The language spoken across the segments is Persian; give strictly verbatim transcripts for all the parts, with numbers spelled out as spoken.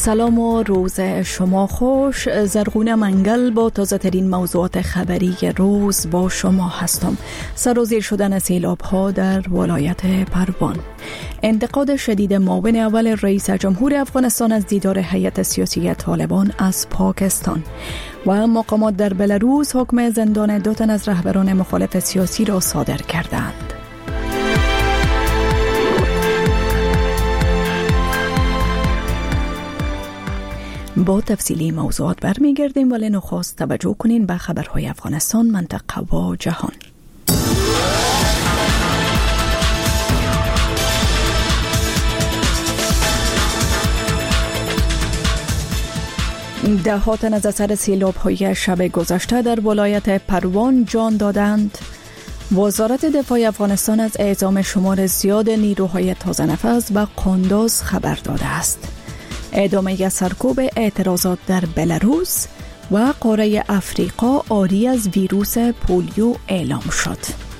سلام و روز شما خوش. زرغونه منگل با تازه ترین موضوعات خبری روز با شما هستم. سرازیر شدن سیلاب ها در ولایت پروان، انتقاد شدید معاون اول رئیس جمهور افغانستان از دیدار هیئت سیاسی طالبان از پاکستان و مقامات در بلاروس حکم زندان دو تن از رهبران مخالف سیاسی را صادر کردند. با تفصیلی موضوعات برمیگردیم، ولی نخست توجه کنین به خبرهای افغانستان، منطقه و جهان. ده ها تن از اثر سیلاب‌های شب گذشته در ولایت پروان جان دادند. وزارت دفاع افغانستان از اعزام شمار زیاد نیروهای تازه نفس به قندوز خبر داده است. ادامه سرکوب اعتراضات در بلاروس و قاره افریقا عاری از ویروس پولیو اعلام شد.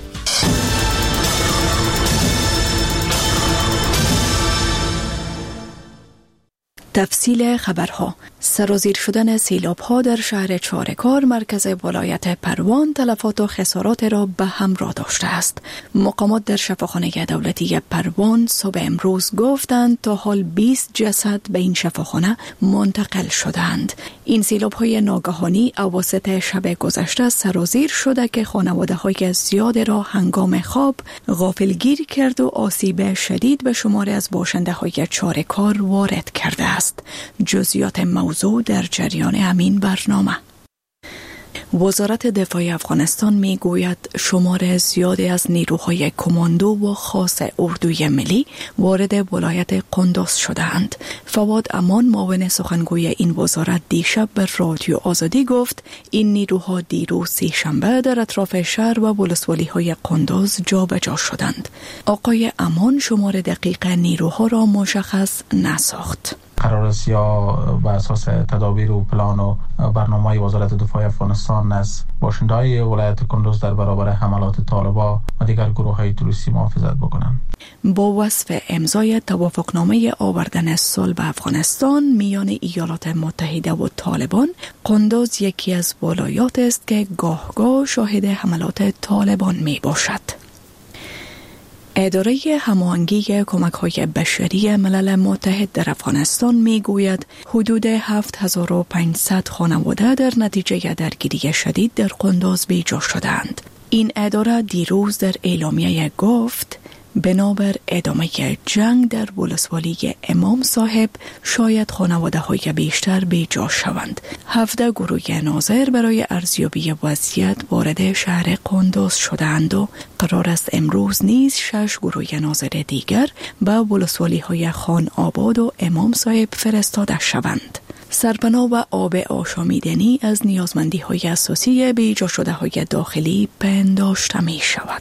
تفصیل خبرها. سرازیر شدن سیلاب ها در شهر چارکار مرکز ولایت پروان تلفات و خسارات را به همراه داشته است. مقامات در شفاخانه دولتی پروان صبح امروز گفتند تا حال بیست جسد به این شفاخانه منتقل شدند. این سیلاب های ناگهانی اواسط شب گذشته سرازیر شده که خانواده های زیاد را هنگام خواب غافلگیر کرد و آسیب شدید به شمار از باشنده های چارکار وارد کرده است. جزئیات موضوع در جریان همین برنامه. وزارت دفاع افغانستان می گوید شمار زیادی از نیروهای کماندو و خاص اردوی ملی وارد ولایت قندوز شدند. فواد امان معاون سخنگوی این وزارت دیشب به رادیو آزادی گفت این نیروها دیروز سه‌شنبه در اطراف شهر و ولسوالی های قندوز جابجا شدند. آقای امان شمار دقیق نیروها را مشخص نساخت. قرار است یا بر اساس تدابیر و پلان و برنامه وزارت دفاع افغانستان از باشنده‌های ولایت قندوز در برابر حملات طالبان و دیگر گروه‌های تروریستی محافظت بکنند. با وصف امضای توافقنامه آوردن صلح به افغانستان میان ایالات متحده و طالبان، قندوز یکی از ولایات است که گاه-گاه شاهد حملات طالبان می باشد. اداره هماهنگی کمک‌های بشری ملل متحد در افغانستان می‌گوید حدود هفت هزار و پانصد خانواده در نتیجه درگیری شدید در قندوز بیجا شدند. این اداره دیروز در اعلامیه گفت بنابر ادامه جنگ در ولسوالی امام صاحب شاید خانواده های بیشتر بیجا شوند. هفده گروه ناظر برای ارزیابی وضعیت وارد شهر قندوز شدند و قرار است امروز نیز شش گروه ناظر دیگر به ولسوالی های خان آباد و امام صاحب فرستاده شوند. سرپناه و آب آشامیدنی از نیازمندی های اساسی بیجا شده های داخلی پنداشته می شود.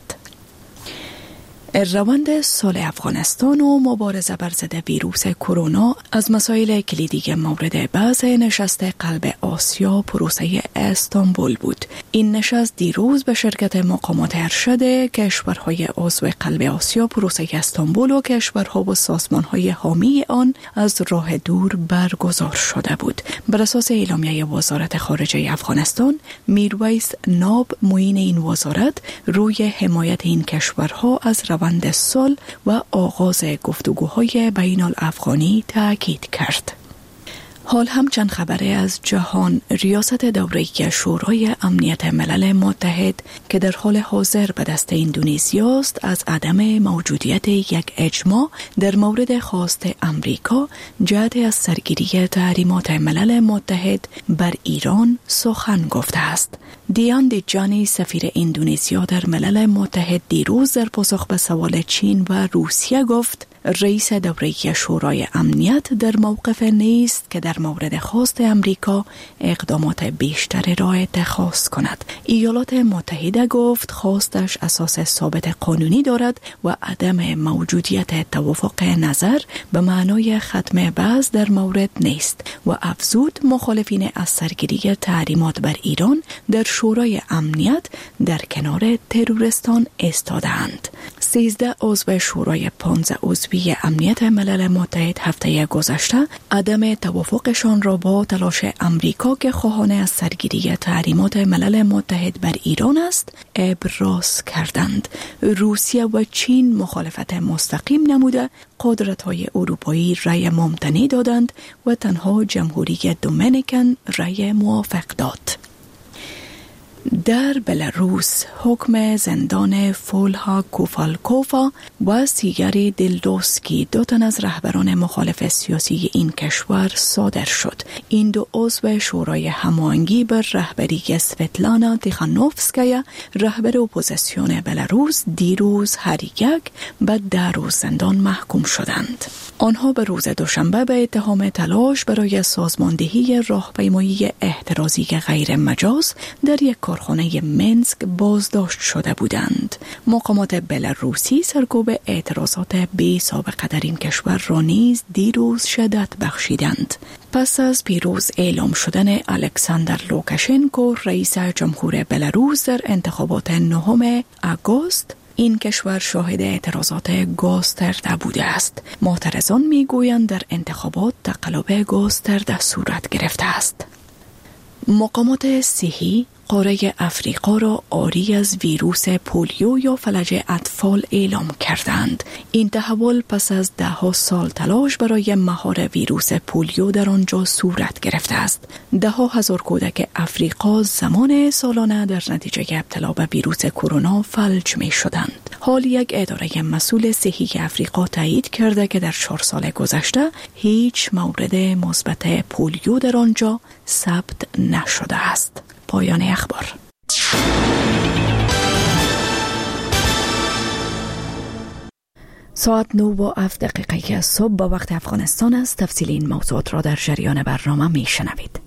روند صلح افغانستان و مبارزه بر ضد ویروس کرونا از مسائل کلیدی مورد بحث نشست قلب آسیا پروسه استانبول بود. این نشست دیروز به شرکت مقامات ارشد کشورهای عضو قلب آسیا پروسه استانبول و کشورها و سازمانهای حامی آن از راه دور برگزار شده بود. بر اساس اعلامیه وزارت خارجه افغانستان، میرویس ناب معین این وزارت روی حمایت این کشورها از روند صلح و آغاز گفتگوهای بین الافغانی تاکید کرد. حال هم چند خبره از جهان. ریاست دوره‌ای شورای امنیت ملل متحد که در حال حاضر به دست اندونزیا است از عدم موجودیت یک اجماع در مورد خواست امریکا جهت از سرگیری تحریمات ملل متحد بر ایران سخن گفته است. دیان دیجانی سفیر اندونزیا در ملل متحد دیروز در پاسخ به سوال چین و روسیه گفت رئیس دوره‌ای شورای امنیت در موقف نیست که در مورد خواست امریکا اقدامات بیشتر را اتخاذ کند. ایالات متحده گفت خواستش اساس ثابت قانونی دارد و عدم موجودیت توافق نظر به معنای ختم بحث در مورد نیست و افزود مخالفین از سرگیری تحریمات بر ایران در شورای امنیت در کنار تروریستان ایستادند. سیزده عضو شورای پانزده عضوی امنیت ملل متحد هفته گذشته عدم توافقشان را با تلاش امریکا که خواهان از سرگیری تحریمات ملل متحد بر ایران است ابراز کردند. روسیه و چین مخالفت مستقیم نموده قدرت‌های اروپایی رأی ممتنع دادند و تنها جمهوری دومینیکن رأی موافق داد. در بلاروس حکم زندان فولها کوفالکوفا و سیگاری دلدوسکی دو تن از رهبران مخالف سیاسی این کشور صادر شد. این دو عضو شورای هماهنگی بر رهبری سویتلانا تیخانوفسکایا رهبر اپوزیسیون بلاروس دیروز هر یک به ده روز زندان محکوم شدند. آنها به روز دوشنبه به اتهام تلاش برای سازماندهی راهپیمایی احترازی غیر مجاز در یک کارخانه منسک بازداشت شده بودند. مقامات بلاروسی سرکوب اعتراضات بی سابقه در این کشور را نیز دیروز شدت بخشیدند. پس از پیروز اعلام شدن الکساندر لوکاشنکو رئیس جمهور بلاروس در انتخابات نهم آگوست، این کشور شاهد اعتراضات گسترده بوده است. معترضان میگویند در انتخابات تقلب گسترده صورت گرفته است. مقامات صحی قاره افریقا را عاری از ویروس پولیو یا فلج اطفال اعلام کردند. این تحول پس از ده ها سال تلاش برای مهار ویروس پولیو در آنجا صورت گرفته است. ده ها هزار کودک افریقا زمان سالانه در نتیجه ابتلا به ویروس کرونا فلج می شدند. حال یک اداره مسئول صحی افریقا تایید کرده که در چهار سال گذشته هیچ مورد مثبت پولیو در آنجا ثبت نشده است. پایان اخبار. ساعت نه و هفت دقیقه صبح با وقت افغانستان است. تفصیل این موضوعات را در جریان برنامه می شنوید.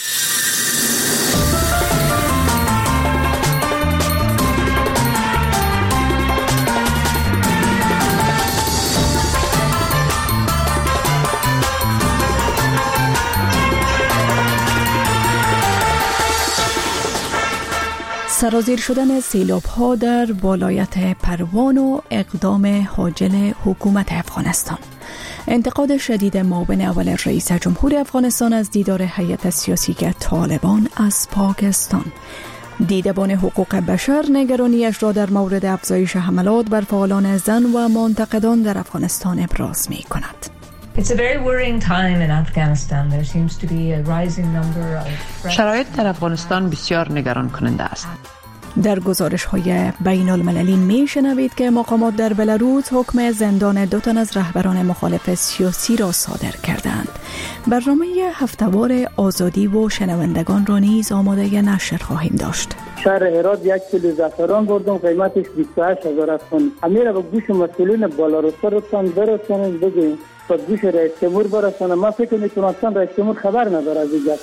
سرازیر شدن سیلاب‌ها در ولایت پروان و اقدام عاجل حکومت افغانستان. انتقاد شدید معاون اول رئیس جمهور افغانستان از دیدار هیئت سیاسی طالبان از پاکستان. دیدبان حقوق بشر نگرانیش را در مورد افزایش حملات بر فعالان زن و منتقدان در افغانستان ابراز می کند. It's a very worrying time in Afghanistan. There seems to be a rising number of شرایط در افغانستان بسیار نگران کننده است. در گزارش های بین المللی می شنوید که مقامات در بلاروس حکم زندان دو تن از رهبران مخالف سیاسی را صادر کردند. برنامه هفته‌وار آزادی و شنوندگان را نیز آماده نشر خواهیم داشت. شهر هرات یک کیلو زعفران بردم، قیمتش بیست و هشت هزار افغان. امیر با گوش مسئولین بالاروسا رفتن برسونن بگیم تا گوش رئیس جمهور برسونن. ما فکر می‌کنم رئیس جمهور خبر نداره از این.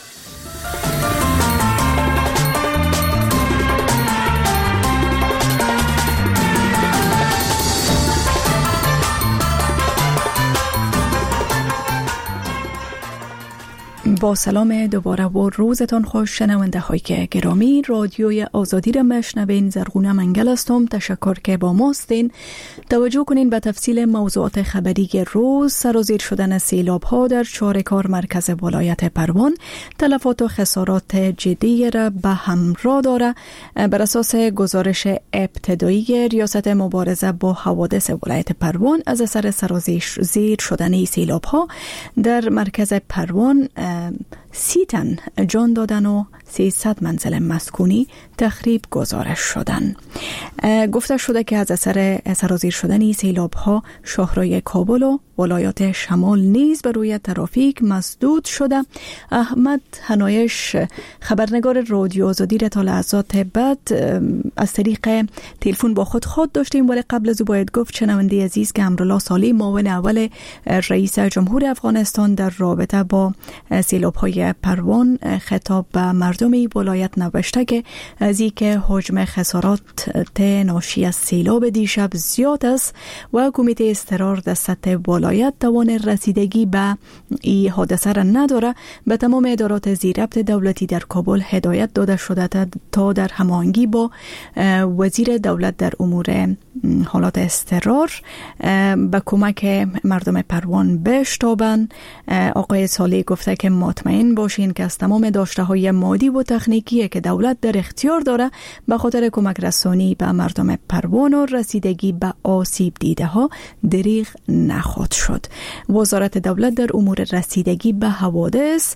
با سلام دوباره و روزتان خوش شنونده های که گرامی. رادیوی آزادی را مشنوین. زرغونه منگل هستم. تشکر که با ما هستین. توجه کنین به تفصیل موضوعات خبری روز. سرازیر شدن سیلاب ها در چارکار مرکز ولایت پروان تلفات و خسارات جدی را به همراه داره. بر اساس گزارش ابتدایی ریاست مبارزه با حوادث ولایت پروان از اثر سرازیر شدن سیلاب ها در مرکز پروان سی تن جان دادن و سیصد منزل مسکونی تخریب گزارش شدن. گفته شده که از اثر سرازیر شدن سیلاب ها شهرهای کابل و ولایات شمال نیز به روی ترافیک مسدود شده. احمد حنایش خبرنگار رادیو آزادی را تا لحظات بعد از طریق تلفن با خود خود داشتیم، ولی قبل از او باید گفت شنونده عزیز که امرالله صالح معاون اول رئیس جمهور افغانستان در رابطه با سیلاب های پروان خطاب به مردم مردم این ولایت نوشته که از این که حجم خسارات ناشی از سیلاب دیشب زیاد است و کمیته اضطرار در سطح ولایت توان رسیدگی به این حادثه را نداره، به تمام ادارات زیربط دولتی در کابل هدایت داده شده تا در هماهنگی با وزیر دولت در امور حالات اضطرار به کمک مردم پروان بشتابند. آقای صالح گفته که مطمئن باشین که از تمام داشته های مادی و تکنیکی که دولت در اختیار داره به خاطر کمک رسانی به مردم پروان و رسیدگی به آسیب دیده ها دریغ نخواهد شد. وزارت دولت در امور رسیدگی به حوادث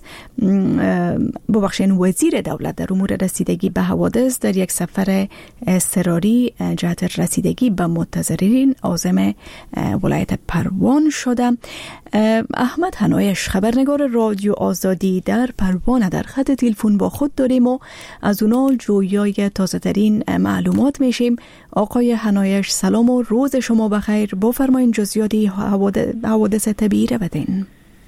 ببخشین وزیر دولت در امور رسیدگی به حوادث در یک سفر اضطراری جهت رسیدگی به متضررین عازم ولایت پروان شده. احمد حنایش خبرنگار رادیو آزادی در پروان در خط تلفن با خود داریم و از اونا جویای تازه ترین معلومات میشیم. آقای حنایش سلام و روز شما بخیر. بفرمایید جزئیاتی حوادث طبیعی را بدین.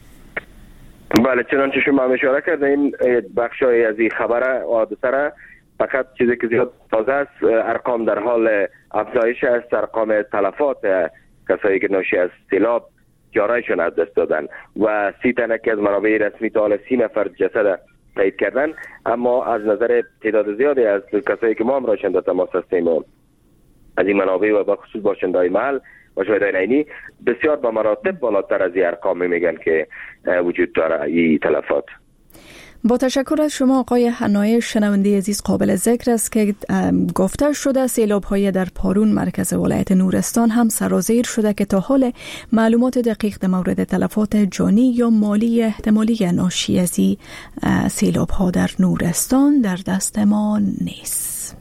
بله، چنانچه شما اشاره کردین بخشای از این خبر حادثه را فقط چیزی که زیاد تازه است، ارقام در حال افزایش است. ارقام تلفات کسایی که ناشی از سیلاب جارایشون از دست دادن و سی تنه که از منابع رسمی تا حالا سی نفر جسد تایید کردن، اما از نظر تعداد زیادی از کسایی که ما هم راشن در تماس هستیم از این منابع و به خصوص باشنده‌های محل و شاهدان عینی بسیار با مراتب بالاتر از این ارقام میگن که وجود داره این تلفات. با تشکر از شما آقای حنایش. شنونده عزیز، قابل ذکر است که گفته شده سیلاب‌های در پارون مرکز ولایت نورستان هم سرازیر شده که تا حال معلومات دقیق در مورد تلفات جانی یا مالی احتمالی ناشی از این سیلاب‌ها در نورستان در دست ما نیست.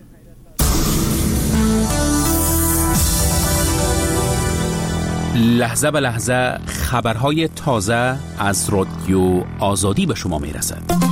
لحظه به لحظه خبرهای تازه از رادیو آزادی به شما میرسد.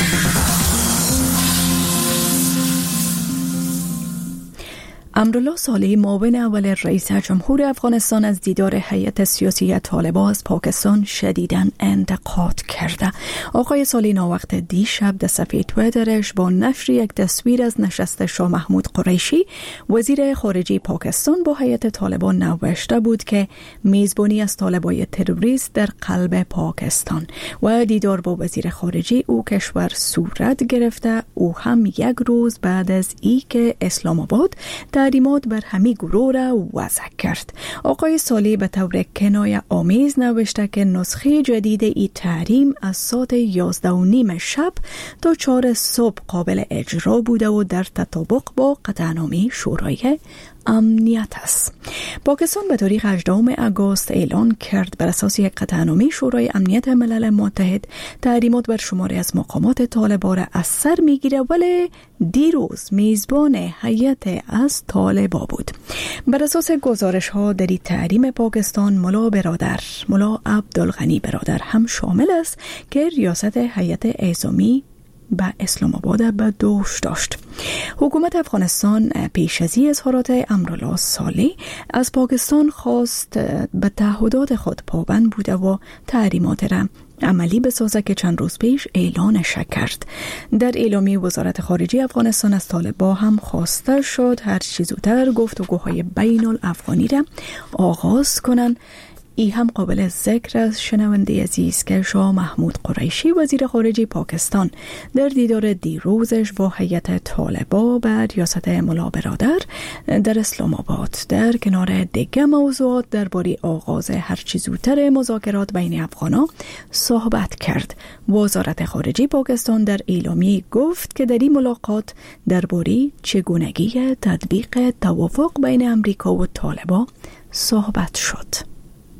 امرالله صالح معاون اول رئیس جمهور افغانستان از دیدار هیئت سیاسی طالبان از پاکستان شدیداً انتقاد کرده. آقای صالح ناوقت دیشب در صفحه تویترش با نشر یک تصویر از نشست شاه محمود قریشی وزیر خارجه پاکستان با هیئت طالبان نوشته بود که میزبانی از طالبای تروریست در قلب پاکستان و دیدار با وزیر خارجه او کشور صورت گرفته. او هم یک روز بعد از ای که اسلام آباد تحریمات بر همه گروه را وضع کرد. آقای صالح به طور کنایه آمیز نوشته که نسخه جدید ای تحریم از ساعت یازده و نیم شب تا چهار صبح قابل اجرا بوده و در تطابق با قطعنامه شورای امنیت است. پاکستان به تاریخ هجدهم آگوست اعلان کرد بر اساس یک قطعنامه شورای امنیت ملل متحد تحریمات بر شماری از مقامات طالبان را از سر میگیره، ولی دیروز میزبان هیئت از طالبان بود. بر اساس گزارش ها در این تحریم پاکستان ملا برادر ملا عبدالغنی برادر هم شامل است که ریاست هیئت اعزامی به اسلام آباد به دوش داشت. حکومت افغانستان پیش از این اظهارات امرالله صالح از پاکستان خواست به تعهدات خود پابند بوده و تحریمات را عملی بسازه که چند روز پیش اعلانش کرد. در اعلامیه وزارت خارجه افغانستان از طالبان هم خواسته شد هر چه زودتر گفتگوهای بین الافغانی را آغاز کنند. ای هم قابل ذکر از شنونده عزیز که شاه محمود قریشی وزیر خارجه پاکستان در دیدار دیروزش با هیئت طالبان به ریاست ملا برادر در اسلام آباد در کنار دیگه موضوعات درباره آغاز هرچی زودتر مذاکرات بین افغانان صحبت کرد. وزارت خارجه پاکستان در اعلامیه گفت که در این ملاقات درباره چگونگی تطبیق توافق بین امریکا و طالبان صحبت شد.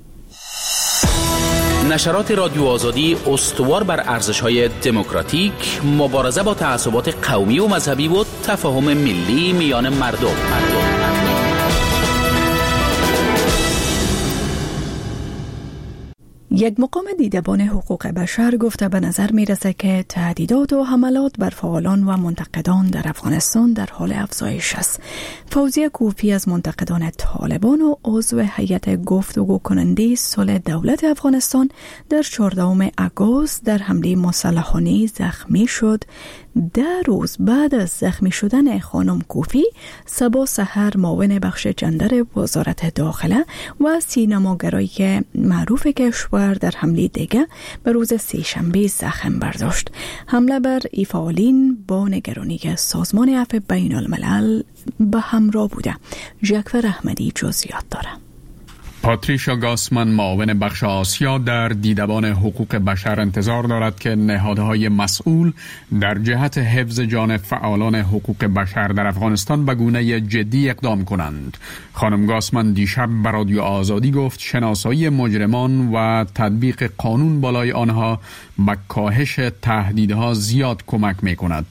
نشرات رادیو آزادی استوار بر ارزش‌های دموکراتیک، مبارزه با تعصبات قومی و مذهبی و تفاهم ملی میان مردم. مردم. یک مقام دیدبان حقوق بشر گفته به نظر میرسه که تهدیدات و حملات بر فعالان و منتقدان در افغانستان در حال افزایش است. فوزیه کوفی از منتقدان طالبان و عضو هیئت گفتگو کننده صلح دولت افغانستان در چهاردهم آگوست در حمله مسلحانه زخمی شد. ده روز بعد از زخمی شدن خانم کوفی، صبح سحر معاون بخش جندر وزارت داخله و سینماگرای معروف کشور در حمله دیگه به روز سه‌شنبه زخم برداشت. حمله بر ای فعالین با نگرانی سازمان عفو بین الملل به همراه بوده. جعفر احمدی جزئیات داره. پاتریشا گاسمن معاون بخش آسیا در دیدبان حقوق بشر انتظار دارد که نهادهای مسئول در جهت حفظ جان فعالان حقوق بشر در افغانستان به گونه جدی اقدام کنند. خانم گاسمن دیشب به رادیو آزادی گفت شناسایی مجرمان و تطبیق قانون بالای آنها به کاهش تهدیدها زیاد کمک می کند.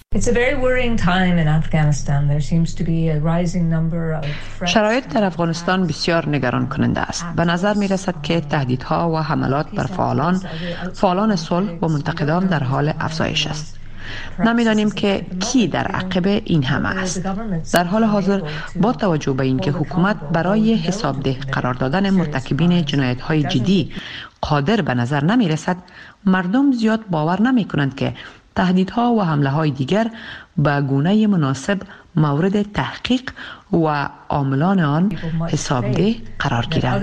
شرایط در افغانستان بسیار نگران کننده است. به نظر می رسد که تهدیدها و حملات بر فعالان، فعالان صلح و منتقدان در حال افزایش است. نمیدانیم که کی در عقب این همه است. در حال حاضر با توجه به اینکه حکومت برای حسابده قرار دادن مرتکبین جنایت‌های جدی قادر به نظر نمی رسد، مردم زیاد باور نمی کنند که تهدیدها و حمله های دیگر به گونه مناسب مورد تحقیق و عاملان آن حسابده قرار گیرند.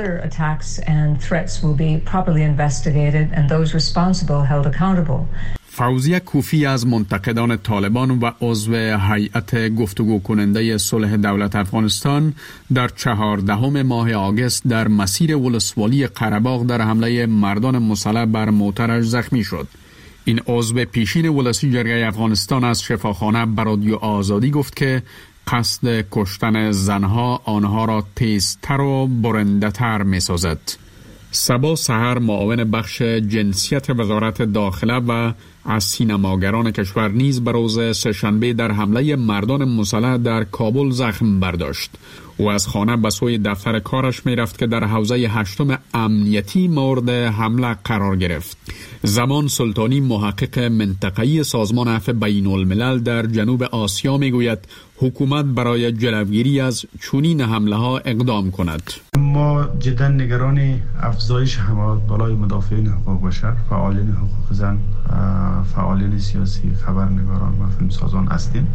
فوزیه کوفی از منتقدان طالبان و عضو هیئت گفتگو کننده صلح دولت افغانستان در چهاردهم ماه آگوست در مسیر ولسوالی قره‌باغ در حمله مردان مسلح بر موترش زخمی شد. این عضو پیشین ولسی جرگه افغانستان از شفاخانه به رادیو آزادی گفت که قصد کشتن زنها آنها را تیزتر و برنده‌تر می سازد. صبح سحر معاون بخش جنسیت وزارت داخله و از سینماگران کشور نیز به روز سه‌شنبه در حمله مردان مسلح در کابل زخم برداشت. او از خانه به سوی دفتر کارش می رفت که در حوزه هشتم امنیتی مورد حمله قرار گرفت. زمان سلطانی محقق منطقه‌ای سازمان عفو بین الملل در جنوب آسیا می گوید حکومت برای جلوگیری از چنین حمله ها اقدام کند. ما جدا نگران افزایش حملات بالای مدافعین حقوق بشر، فعالین حقوق زن، فعالین سیاسی، خبرنگاران و فیلمسازان هستیم.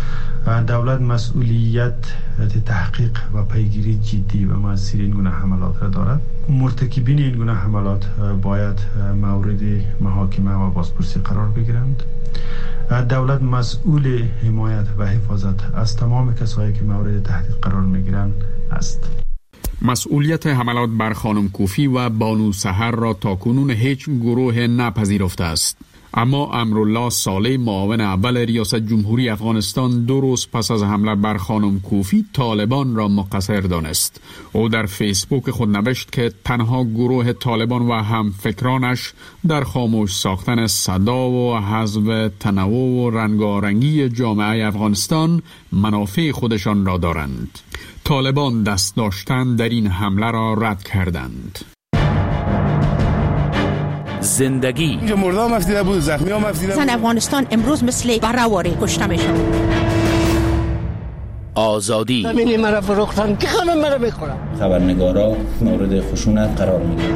دولت مسئولیت تحقیق و پیگیری جدی و موثر این گونه حملات را دارد. مرتکبین این گونه حملات باید مورد محاکمه و بازپرسی قرار بگیرند. دولت مسئول حمایت و حفاظت از تمام کسایی که مورد تهدید قرار میگیرند است. مسئولیت حملات بر خانم کوفی و بانو سحر را تاکنون هیچ گروه نپذیرفته است. اما امرالله صالح معاون اول ریاست جمهوری افغانستان دو روز پس از حمله بر خانم کوفی طالبان را مقصر دانست. او در فیسبوک خود نوشت که تنها گروه طالبان و همفکرانش در خاموش ساختن صدا و حذف تنوع و رنگارنگی جامعه افغانستان منافع خودشان را دارند. طالبان دست داشتن در این حمله را رد کردند. زندگی مرده هم افدیده بود، زخمی هم افدیده بود. زن افغانستان امروز مثل برهواری کشته میشن. آزادی زمینی مرا فروختن که همه مرا میخورن. خبرنگارا مورد خشونت قرار میگیرن.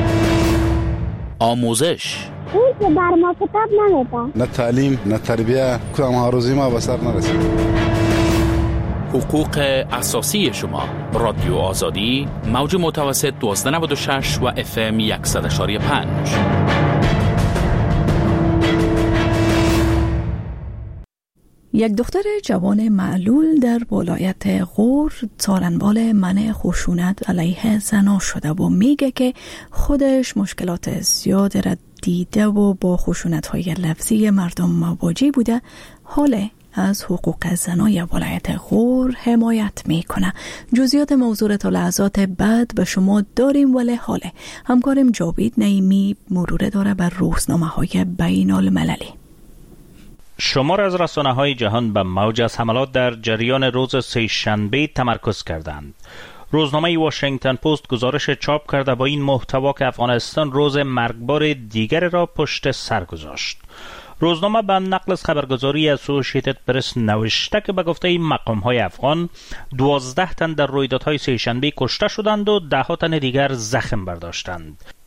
آموزش اون که بر ما کتاب نمیده. نه تعلیم نه تربیه، کدام آرزوی ما به سر نرسید. حقوق اساسی شما. رادیو آزادی، موج متوسط دوازده نود و شش و اف ام صد و یک و پنج. یک دختر جوان معلول در ولایت غور سالنبال منع خشونت علیه زنان شده و میگه که خودش مشکلات زیاد را دیده و با خشونت‌های لفظی مردم مواجه بوده. حالا از حقوق زنای ولایت غور حمایت میکنه. جزئیات موضوع تا لحظات بعد به شما داریم، ولی حالا همکارم جاوید نعیمی مرور داره بر روزنامه‌های بین المللی. شمار از رسانه‌های جهان به موج از حملات در جریان روز سه‌شنبه تمرکز کردند. روزنامه واشنگتن پست گزارش چاپ کرده با این محتوا که افغانستان روز مرگبار دیگر را پشت سر گذاشت. روزنامه به نقل از خبرگزاری اسوسییتد پرس نوشته که به گفته مقام‌های افغان دوازده تن در رویدادهای سه‌شنبه کشته شدند و ده ها تن دیگر زخم برداشتند.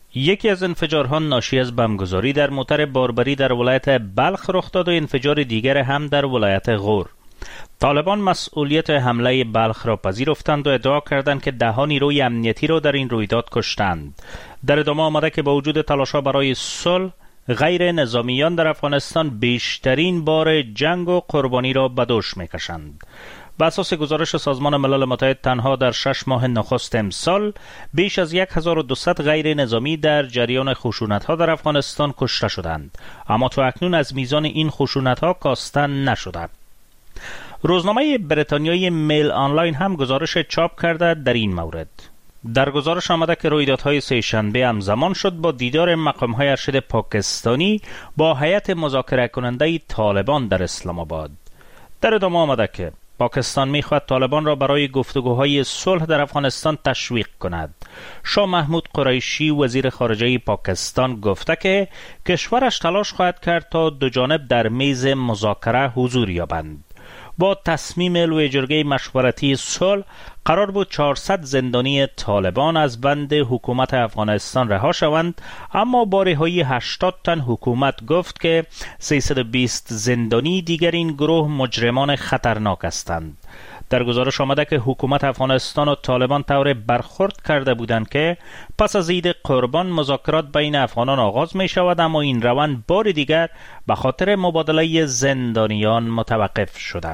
یکی از انفجارها ناشی از بمبگذاری در موتر باربری در ولایت بلخ رخ داد و انفجار دیگر هم در ولایت غور. طالبان مسئولیت حمله بلخ را پذیرفتند و ادعا کردند که ده ها نیروی امنیتی را در این رویداد کشتند. در ادامه آمده که با وجود تلاش‌ها برای صلح، غیر نظامیان در افغانستان بیشترین بار جنگ و قربانی را به دوش می‌کشند. بر اساس گزارش سازمان ملل متحد تنها در شش ماه نخست امسال بیش از هزار و دویست غیر نظامی در جریان خشونت‌ها در افغانستان کشته شدند، اما تا اکنون از میزان این خشونت‌ها کاسته نشده. روزنامه بریتانیایی میل آنلاین هم گزارش چاپ کرده در این مورد. در گزارش آمده که رویدادهای سه شنبه همزمان شد با دیدار مقام‌های ارشد پاکستانی با هیئت مذاکره کننده طالبان در اسلام آباد. در ادامه آمده که پاکستان می‌خواهد طالبان را برای گفتگوهای صلح در افغانستان تشویق کند. شاه محمود قریشی وزیر خارجه پاکستان گفته که کشورش تلاش خواهد کرد تا دو جانب در میز مذاکره حضور یابند. با تصمیم لوی جرگه مشورتی صلح قرار بود چهارصد زندانی طالبان از بند حکومت افغانستان رها شوند، اما با رهایی هشتاد تن حکومت گفت که سیصد و بیست زندانی دیگر این گروه مجرمان خطرناک هستند. در گزارش آمده که حکومت افغانستان و طالبان طور برخورد کرده بودند که پس از عید قربان مذاکرات بین افغانان آغاز می شود، اما این روند بار دیگر به خاطر مبادله زندانیان متوقف شده.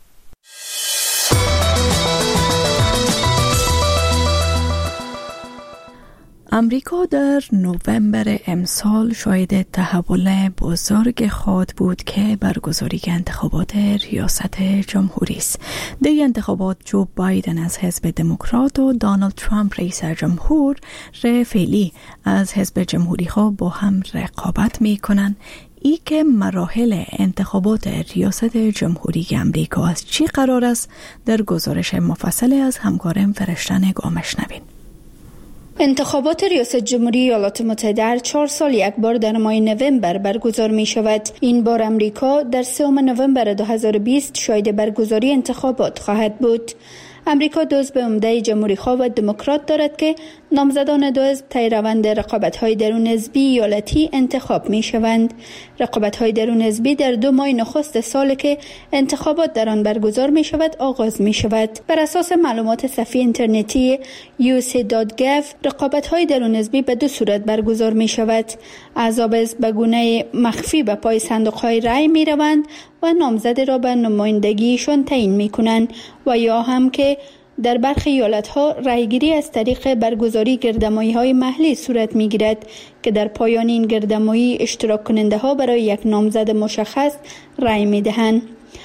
امریکا در نوامبر امسال شاهد تحول بزرگ خود بود که برگزاری انتخابات ریاست جمهوری است. در انتخابات جو بایدن از حزب دموکرات و دونالد ترامپ رئیس جمهور فعلی از حزب جمهوری ها با هم رقابت می کنند. ای که مراحل انتخابات ریاست جمهوری امریکا از چی قرار است در گزارش مفصل از همکارم فرشته نگاه شنوین. انتخابات ریاست جمهوری ایالات متحده هر چهار سال یک بار در ماه نوامبر برگزار می شود. این بار امریکا در سوم نوامبر دو هزار و بیست شاهد برگزاری انتخابات خواهد بود. امریکا دو حزب عمده جمهوری‌خواه و دموکرات دارد که نامزدان دو حزب طی روند رقابت‌های درون حزبی ایالتی انتخاب می‌شوند. رقابت‌های درون حزبی در دو ماه نخست سال که انتخابات در آن برگزار می‌شود آغاز می‌شود. بر اساس معلومات صفحه اینترنتی یو اس ای دات گاو رقابت‌های درون حزبی به دو صورت برگزار می‌شود. احزاب حزب به گونه مخفی به پای صندوق‌های رای می‌روند و نامزد را به نمایندگیشان تعیین می‌کنند و یا هم که در برخی ایالت‌ها رایگیری از طریق برگزاری گردمایی‌های محلی صورت می‌گیرد که در پایان این گردمایی اشتراک کننده‌ها برای یک نامزد مشخص رای می‌دهند.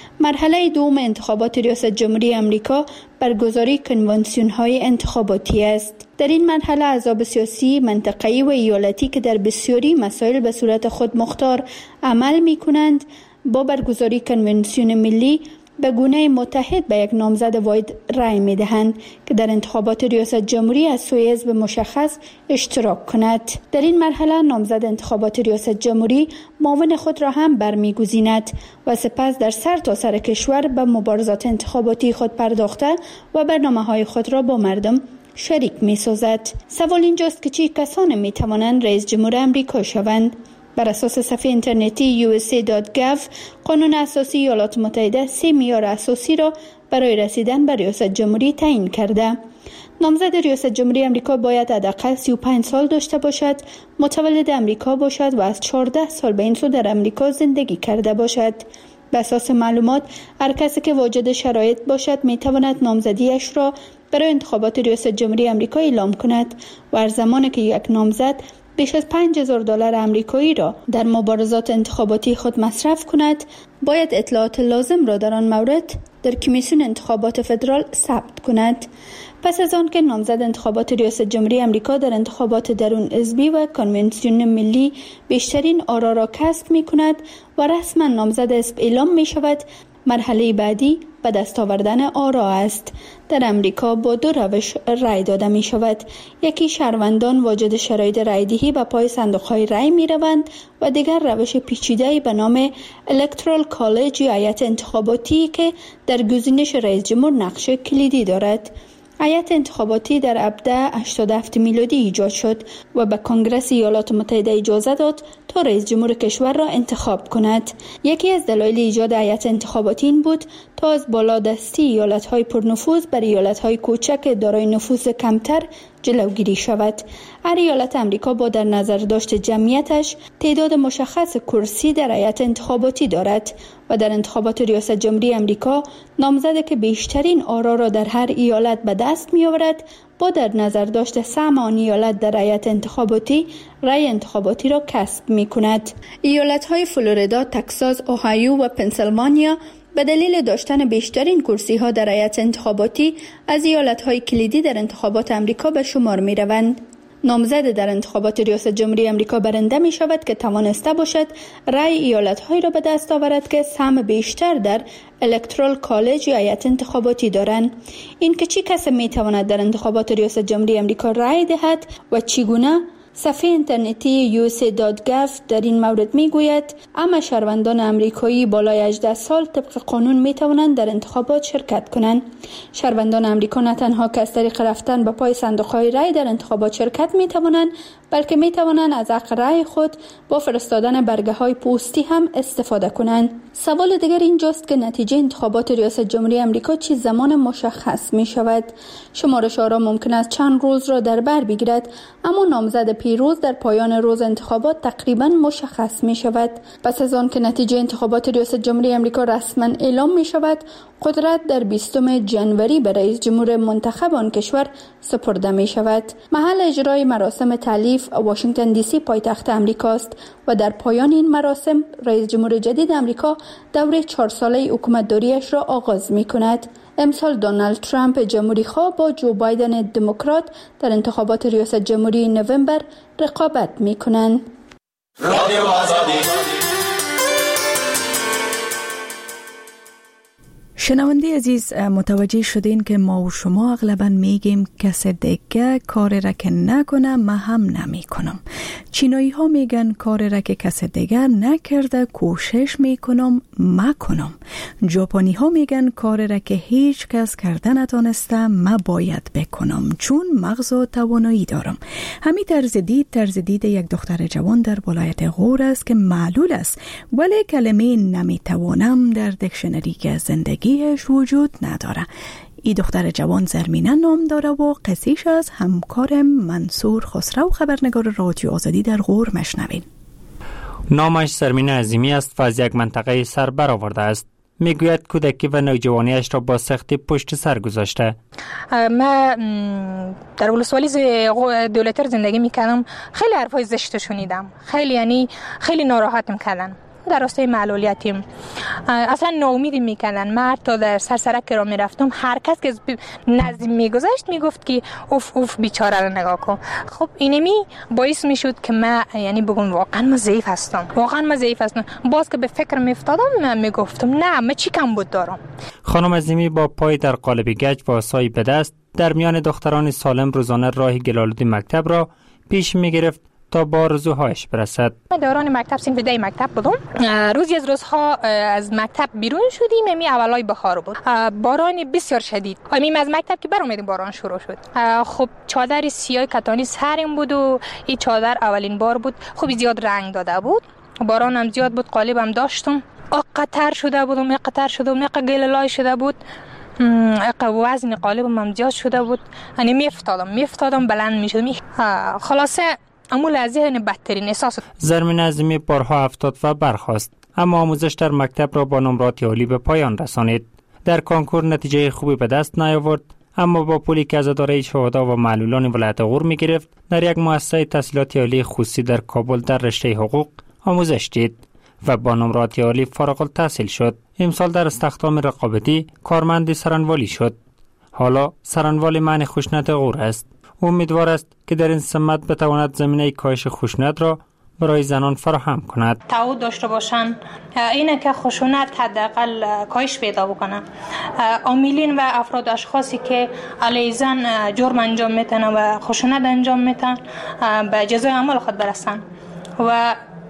مرحله دوم انتخابات ریاست جمهوری امریکا برگزاری کنوانسیون‌های انتخاباتی است. در این مرحله احزاب سیاسی منطقه‌ای و ایالتی که در بسیاری مسائل به صورت خود مختار عمل می‌کنند با برگزاری کنوانسیون ملی به گونه متحد به یک نامزد واحد رای می‌دهند که در انتخابات ریاست جمهوری از سوی حزب مشخص اشتراک کند. در این مرحله نامزد انتخابات ریاست جمهوری معاون خود را هم برمی‌گزیند و سپس در سر تا سر کشور به مبارزات انتخاباتی خود پرداخته و برنامه‌های خود را با مردم شریک می‌سازد. سوال اینجاست که چه کسانی می‌توانند رئیس جمهور آمریکا شوند؟ بر اساس صفحه اینترنتی یو اس ای دات گاو قانون اساسی ایالات متحده سه معیار اساسی را برای رسیدن به ریاست جمهوری تعیین کرده. نامزد ریاست جمهوری آمریکا باید حداقل سی و پنج سال داشته باشد، متولد آمریکا باشد و از چهارده سال به این سو در آمریکا زندگی کرده باشد. به اساس معلومات هر کسی که واجد شرایط باشد می تواند نامزدیش را برای انتخابات ریاست جمهوری آمریکا اعلام کند و هر زمانی که یک نامزد بیش از پنج هزار دلار آمریکایی را در مبارزات انتخاباتی خود مصرف کند، باید اطلاعات لازم را در آن مورد در کمیسیون انتخابات فدرال ثبت کند. پس از آن که نامزد انتخابات ریاست جمهوری آمریکا در انتخابات درون حزبی و کنونسیون ملی بیشترین آرا را کسب می کند و رسما نامزد حزب اعلام می شود، مرحله بعدی به دست آوردن آرا است. در امریکا با دو روش رای داده می شود. یکی شهروندان واجد شرایط رایدهی به پای صندوق‌های رای می روند و دیگر روش پیچیده‌ای به نام الکترال کالج یا هیئت انتخاباتی که در گزینش رئیس جمهور نقش کلیدی دارد. هیئت انتخاباتی در ابدا هشتاد و هفت میلادی ایجاد شد و به کنگره ایالات متحده اجازه داد تا رئیس جمهور کشور را انتخاب کند. یکی از دلایل ایجاد هیئت انتخاباتی این بود تا از بالادستی ایالت‌های پرنفوذ بر ایالت‌های کوچک دارای نفوذ کمتر جلوگیری شود. هر ایالت امریکا با در نظر داشت جمعیتش تعداد مشخص کرسی در هیئت انتخاباتی دارد و در انتخابات ریاست جمهوری امریکا نامزد که بیشترین آرا را در هر ایالت به دست می‌آورد با در نظر داشت سهم آن ایالت در هیئت انتخاباتی رأی انتخاباتی را کسب می‌کند. ایالت‌های فلوریدا، تگزاس، اوهایو و پنسیلوانیا به دلیل داشتن بیشترین کرسی‌ها در هیئت انتخاباتی از ایالت‌های کلیدی در انتخابات امریکا به شمار می‌روند. نامزد در انتخابات ریاست جمهوری امریکا برنده می شود که توانسته باشد رأی ایالت‌هایی را به دست آورد که سهم بیشتر در الکترال کالج یا هیئت انتخاباتی دارند. این که چه کسی می تواند در انتخابات ریاست جمهوری امریکا رأی دهد و چگونه، صفحه اینترنتی یو اس ای دات گاف در این مورد می گوید اما شهروندان امریکایی بالای هجده سال طبق قانون می توانند در انتخابات شرکت کنند. شهروندان امریکا نه تنها که از طریق رفتن به پای صندوق‌های رای در انتخابات شرکت می توانند، بلکه می توانند از حق رای خود با فرستادن برگه‌های پستی هم استفاده کنند. سوال دیگر اینجاست که نتیجه انتخابات ریاست جمهوری امریکا چه زمان مشخص می شود؟ شمارش آرا ممکن است چند روز را در بر بگیرد، اما نامزد پیروز در پایان روز انتخابات تقریبا مشخص می شود. پس از آن که نتیجه انتخابات ریاست جمهوری امریکا رسما اعلام می شود، قدرت در بیستم جنوری به رئیس جمهور منتخب آن کشور سپرده می شود. محل اجرای مراسم تالیف واشنگتن دی سی پایتخت امریکا است و در پایان این مراسم رئیس جمهور جدید امریکا دوره چهار ساله حکومتداریش را آغاز می کند. امسال دونالد ترامپ جمهوری خواه با جو بایدن دموکرات در انتخابات ریاست جمهوری نوامبر رقابت می کنند. رادیو آزادی. شنونده عزیز، متوجه شدین که ما و شما اغلبا میگیم کسی دیگه کار را که نکنه من هم نمی کنم. چینایی ها میگن کار را که کسی دیگر نکرده کوشش میکنم مکنم. ژاپنی ها میگن کار را که هیچ کس کرده نتانسته من باید بکنم چون مغز و توانایی دارم. همین طرز دید طرز دید یک دختر جوان در ولایت غور است که معلول است، ولی کلمه نمیتوانم در دیکشنری زندگی وجود نداره. ای دختر جوان زرمینه نام داره و قصیش از همکار منصور خسرو خبرنگار رادیو آزادی در غور مشنوین. نامش زرمینه عظیمی است و از یک منطقه سر برآورده است. میگوید کودکی و نوجوانیش را با سختی پشت سر گذاشته. من در ولسوالی دولتر زندگی میکردم، خیلی حرفای زشت شنیدم، خیلی یعنی خیلی ناراحت میکردن. در راستای معلولیتیم اصلا ناامیدی میکردن. من تا در سرسرک که را میرفتم هر کس که نزدیک میگذشت میگفت که اوف اوف بیچاره رو نگاه کن. خب اینمی باعث میشد که من یعنی بگم واقعا من ضعیف هستم، واقعا من ضعیف هستم. باز که به فکر میافتادم من میگفتم نه من چی کم بود دارم. خانم عظیمی با پای در قالب گچ و عصای به دست در میان دختران سالم روزانه راه گلالود مکتب را پیش میگرفت تا با آرزوهایش برسد. دوران مکتب صنف ده مکتب بودم. روزی از روزها از مکتب بیرون شدیم، امی اولای بهار بود. باران بسیار شدید. امی از مکتب که برآمدیم باران شروع شد. خب چادر سیاه کتانی سرم بود و این چادر اولین بار بود. خب زیاد رنگ داده بود. باران هم زیاد بود، قالبم داشتم. قطر شده بودم، قطر شده بودم، قللای شده بود. وزن قالبم هم زیاد شده بود. یعنی میافتادم، میافتادم بلند میشدم. خلاصه اما لحظه بدترین احساس. زرمینه عظیمی بارها افتاد و برخاست، اما آموزش در مکتب را با نمرات عالی به پایان رسانید. در کنکور نتیجه خوبی به دست نیاورد، اما با پولی که از اداره شهدا و معلولان ولایت غور می گرفت در یک مؤسسه تحصیلات عالی خصوصی در کابل در رشته حقوق آموزش دید و با نمرات عالی فارغ التحصیل شد. امسال در استخدام رقابتی کارمند سرانوالی شد. حالا سرانوال معنی خشونت غور است. امیدوار است که در این سمت بتواند زمینه کاهش خشونت را برای زنان فراهم کند. تعهد داشته باشند اینه که خشونت حداقل کاهش پیدا بکنه. عاملین و افراد اشخاصی که علیه زن جرم انجام میتن و خشونت انجام میتن به جزای اعمال خود برسن و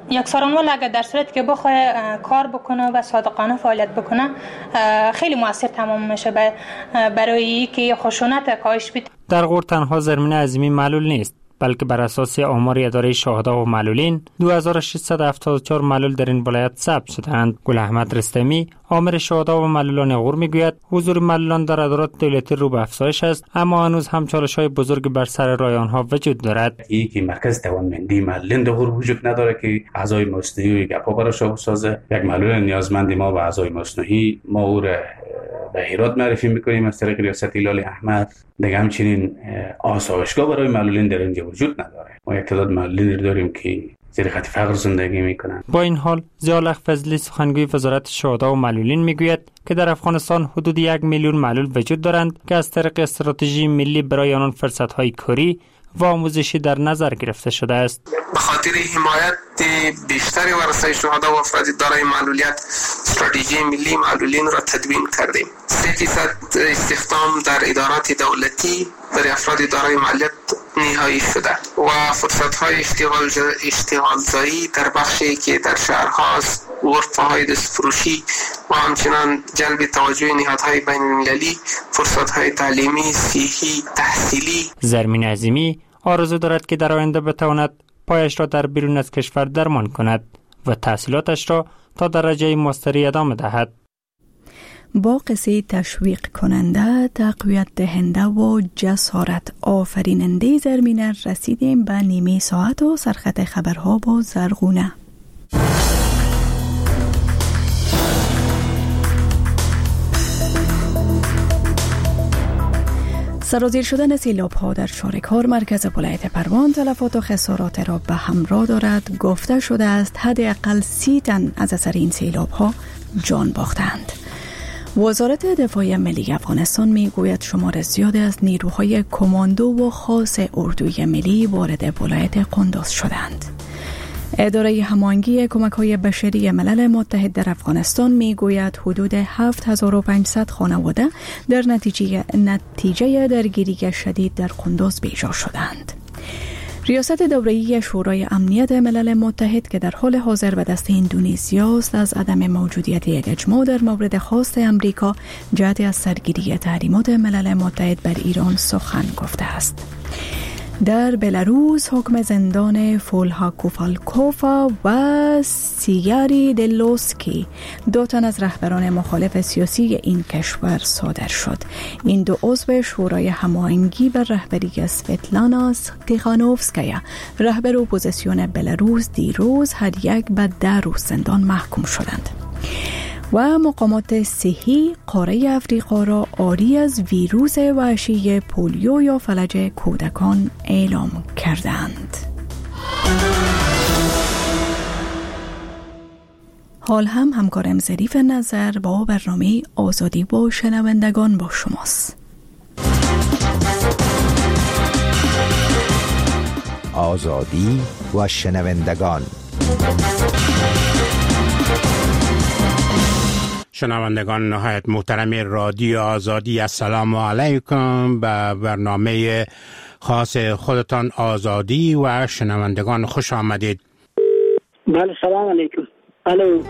یک سارانوال اگر در صورتی که بخواد کار بکنه و صادقانه فعالیت بکنه خیلی موثر تمام میشه برای که خشونت کاهش بده. در غور تنها زرمین عظیمی معلول نیست، بلکه بر اساس آمار اداره شهدا و معلولین دو هزار و ششصد و هفتاد و چهار معلول در این ولایت ثبت شدند. گل احمد رستمی آمر شهدا و معلولان غور میگوید حضور معلولان در ادارات دولتی رو به افزایش است، اما هنوز هم چالش‌های بزرگ بر سر راه آنها وجود دارد. یکی مرکز توانمندی معلولین در غور وجود نداره که اعضای مصنوعی گپا براش بسازه. یک معلول نیازمند ما به اعضای مصنوعی ما او را به هرات معرفی میکنیم از طریق ریاست هلال احمر. دیگه همچنین آسایشگاه برای معلولین در اینجا وجود نداره. ما یک تعداد معلولین داریم که زیر خط فقر زندگی میکنن. با این حال ضیاءالحق فضلی سخنگوی وزارت شهدا و معلولین میگوید که در افغانستان حدود یک میلیون معلول وجود دارند که از طریق استراتژی ملی برای آنان فرصت‌های کاری و آموزشی در نظر گرفته شده است. به خاطر حمایت بیشتری ورثه شهدا و افراد دارای معلولیت استراتژی ملی معلولین را تدوین کردیم. سه فیصد استخدام در ادارات دولتی برای افراد دارای معلولیت نهایی شده و فرصت‌های اشتغال اشتغالزایی در بخشی که در شهرهاست، غرفه‌های دستفروشی و همچنان جلب توجه نهادهای بین‌المللی، فرصت‌های تعلیمی، صحی، تحصیلی. زرمین عظیمی آرزو دارد که در آینده بتواند پایش را در بیرون از کشور درمان کند و تحصیلاتش را تا درجه ماستری ادامه دهد. با قصه تشویق کننده، تقویت دهنده و جسارت آفریننده زرمین رسیدیم به نیمه ساعت و سرخط خبرها با زرغونه. سرازیر شدن سیلاب ها در شارکار مرکز ولایت پروان تلفات و خسارات را به همراه دارد. گفته شده است حداقل سی تن از اثر این سیلاب ها جان باختند. وزارت دفاع ملی افغانستان می گوید شمار زیادی از نیروهای کماندو و خاص اردوی ملی وارد ولایت قندوز شدند. اداره هماهنگی کمک‌های بشری ملل متحد در افغانستان می‌گوید حدود هفت هزار و پانصد خانواده در نتیجه نتیجه درگیری شدید در قندوز بیجا شدند. ریاست دوره‌ای شورای امنیت ملل متحد که در حال حاضر به دست اندونزیا است از عدم موجودیت یک اجماع در مورد خواست امریکا جهت از سرگیری تحریمات ملل متحد بر ایران سخن گفته است. در بلاروس حکم زندان فولها کوفالکوفا و سیگاری دلوسکی دو تن از رهبران مخالف سیاسی این کشور صادر شد. این دو عضو شورای هماهنگی بر رهبری سویتلانا تیخانوفسکایا رهبر اپوزیسیون بلاروس دیروز هر یک به ده روز زندان محکوم شدند. و مقامات صحی قاره افریقا را عاری از ویروس وحشی پولیو یا فلج کودکان اعلام کردند. حال هم همکارم ظریف نظر با برنامه آزادی با شنوندگان با شماست. آزادی و شنوندگان. شنوندگان نهایت محترم رادیو آزادی، السلام علیکم. به برنامه خاص خودتان آزادی و شنوندگان خوش آمدید. بله سلام علیکم. الو.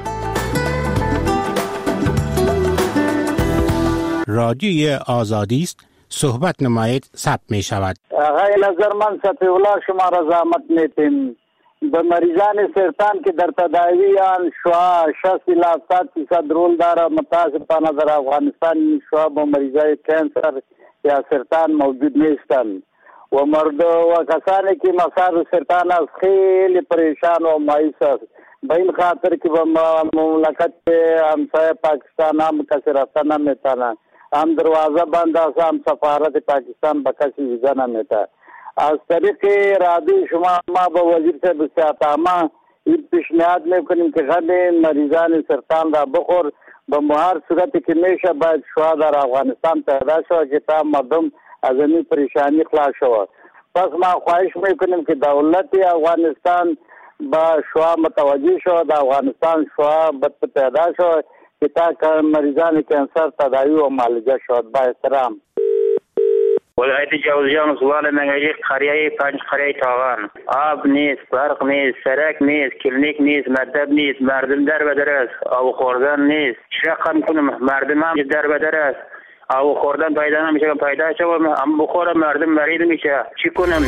رادیو آزادی است، صحبت نمایید، ثبت می شود. آقای نظر من سپی الله شما را زحمت میتیم. به مریضان سرطان که در تداوی آن شعا شصت الی هفتاد فیصد رول داره. متاسفانه در افغانستان این شعا با مریضای کانسر یا سرطان موجود نیستند و مرد و کسانی که مسار سرطان است خیلی پریشان و مایوس است. به این خاطر که به مملکت همسایه پاکستان هم کسی رفته نمیتونه، هم دروازه بند است، هم سفارت پاکستان به کسی ویزا نمیده. از طریق رادیو شما ما با وزیر صاحب صحت این پیشنهاد میکنیم که همه مریضان سرطان را بخور. به هر صورتی که میشه باید شعا در افغانستان پیدا شود که تا مردم از این پریشانی خلاص شود. پس ما خواهش میکنیم که دولت افغانستان با شعا متوجه شود، افغانستان شعا پیدا شود که تا مریضان کانسر تداوی و معالجه شود. با احترام. ولایت جوزجان سوال نگاهی قریه پنج قریه تاغان آب نیست، برق نیست، سرک نیست، کلینیک نیست، مکتب نیست، مردم در بدر است، آب خوردن نیست. چه رقم کنم؟ مردم هم در بدر است، آب خوردن پیدا نمیشه، پیدا شد هم بخورم مردم مریض میشه. چی کنم؟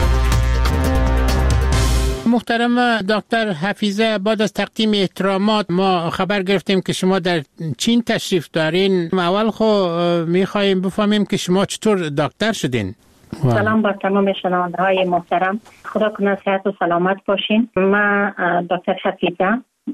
محترم دکتر حفیظه، بعد از تقدیم احترامات ما خبر گرفتیم که شما در چین تشریف دارین. اول خو میخواییم بفهمیم که شما چطور دکتر شدین. سلام بر تمام شنونده های محترم، خدا کنه صحت و سلامت باشین. من دکتر حفیظه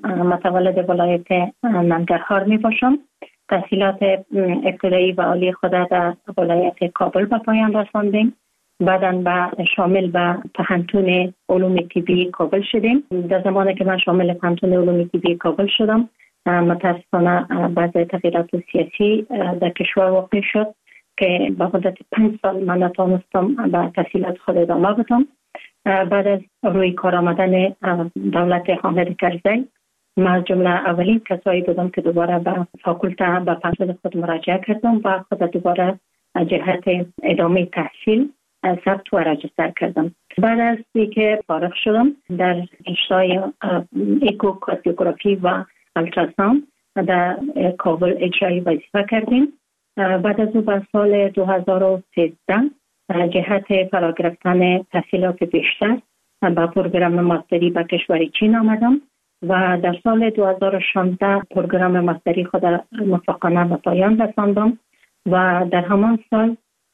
متولد ولایت ننگرهار می باشم. تحصیلات ابتدایی و عالی خود در ولایت کابل به پایان رساندیم. بعداً به شامل به پهنتون علوم طبی کابل شدیم. در زمانی که من شامل پهنتون علوم طبی کابل شدم، متاسفانه بعض تغییرات سیاسی در کشور واقع شد که به مدت پنج سال من نتوانستم به تحصیلات خود ادامه بدم. بعد از روی کار آمدن دولت حامد کرزی، من از جمله اولین کسایی بودم که دوباره به فاکولته به پهنتون خود مراجعه کردم و خود دوباره جهت ادامه تحصیل ثبت و رجستر کردم. بعد از اینکه فارغ شدم در رشته ایکوکاردیوگرافی و التراساوند در کابل اجرایی وظیفه کردیم. بعد از او به سال دو هزار و سیزده جهت فرا گرفتن تحصیلات بیشتر به پروگرام ماستری به کشور چین آمدم و در سال دو هزار و شانزده پروگرام ماستری خود موفقانه به پایان رساندم و در همان سال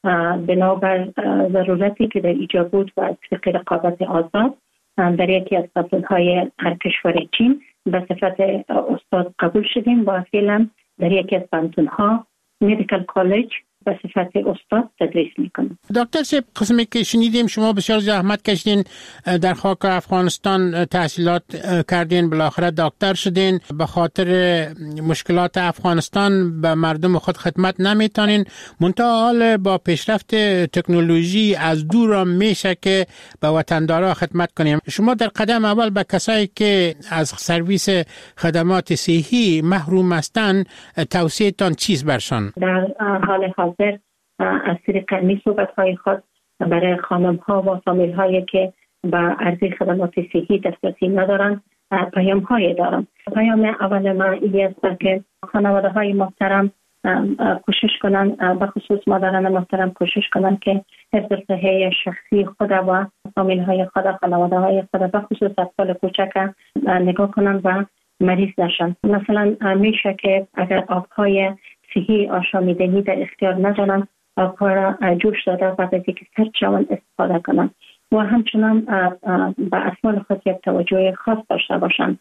بنابر ضرورتی که در ایجاد بود و از طریق رقابت آزاد در یکی از پانتون‌های هر کشور چین به صفت استاد قبول شدیم و فعلا در یکی از پانتون‌ها مدیکال کالج به صفت استاد تدریس میکنم. دکتر صاحب، قسمی که شنیدیم شما بسیار زحمت کشیدین، در خاک افغانستان تحصیلات کردین، بالاخره دکتر شدین. به خاطر مشکلات افغانستان به مردم خود خدمت نمیتونین، منتها حال با پیشرفت تکنولوژی از دور میشه که به وطندارا خدمت کنیم. شما در قدم اول به کسایی که از سرویس خدمات صحی محروم هستند توصیه تان چیز برشان؟ در حال حاضر از طریق می صحبت های خود برای خانم ها و فامیل هایی که به عرضه خدمات صحی دسترسی ندارن پیام های دارم. پیام اول من این است که خانواده های محترم کوشش کنن، به خصوص مادران محترم کوشش کنن که حفظ صحه شخصی خود و فامیل های خود، خانواده های خود، به خصوص اطفال کوچک نگاه کنن و مریض نشن. مثلا میشه که اگر آبهای صحی آشامیدنی در اختیار ندارن، آبها را جوش داده و از اینکه سرد شوند استفاده کنن و همچنان به اطفال خود یک توجه خاص داشته باشند.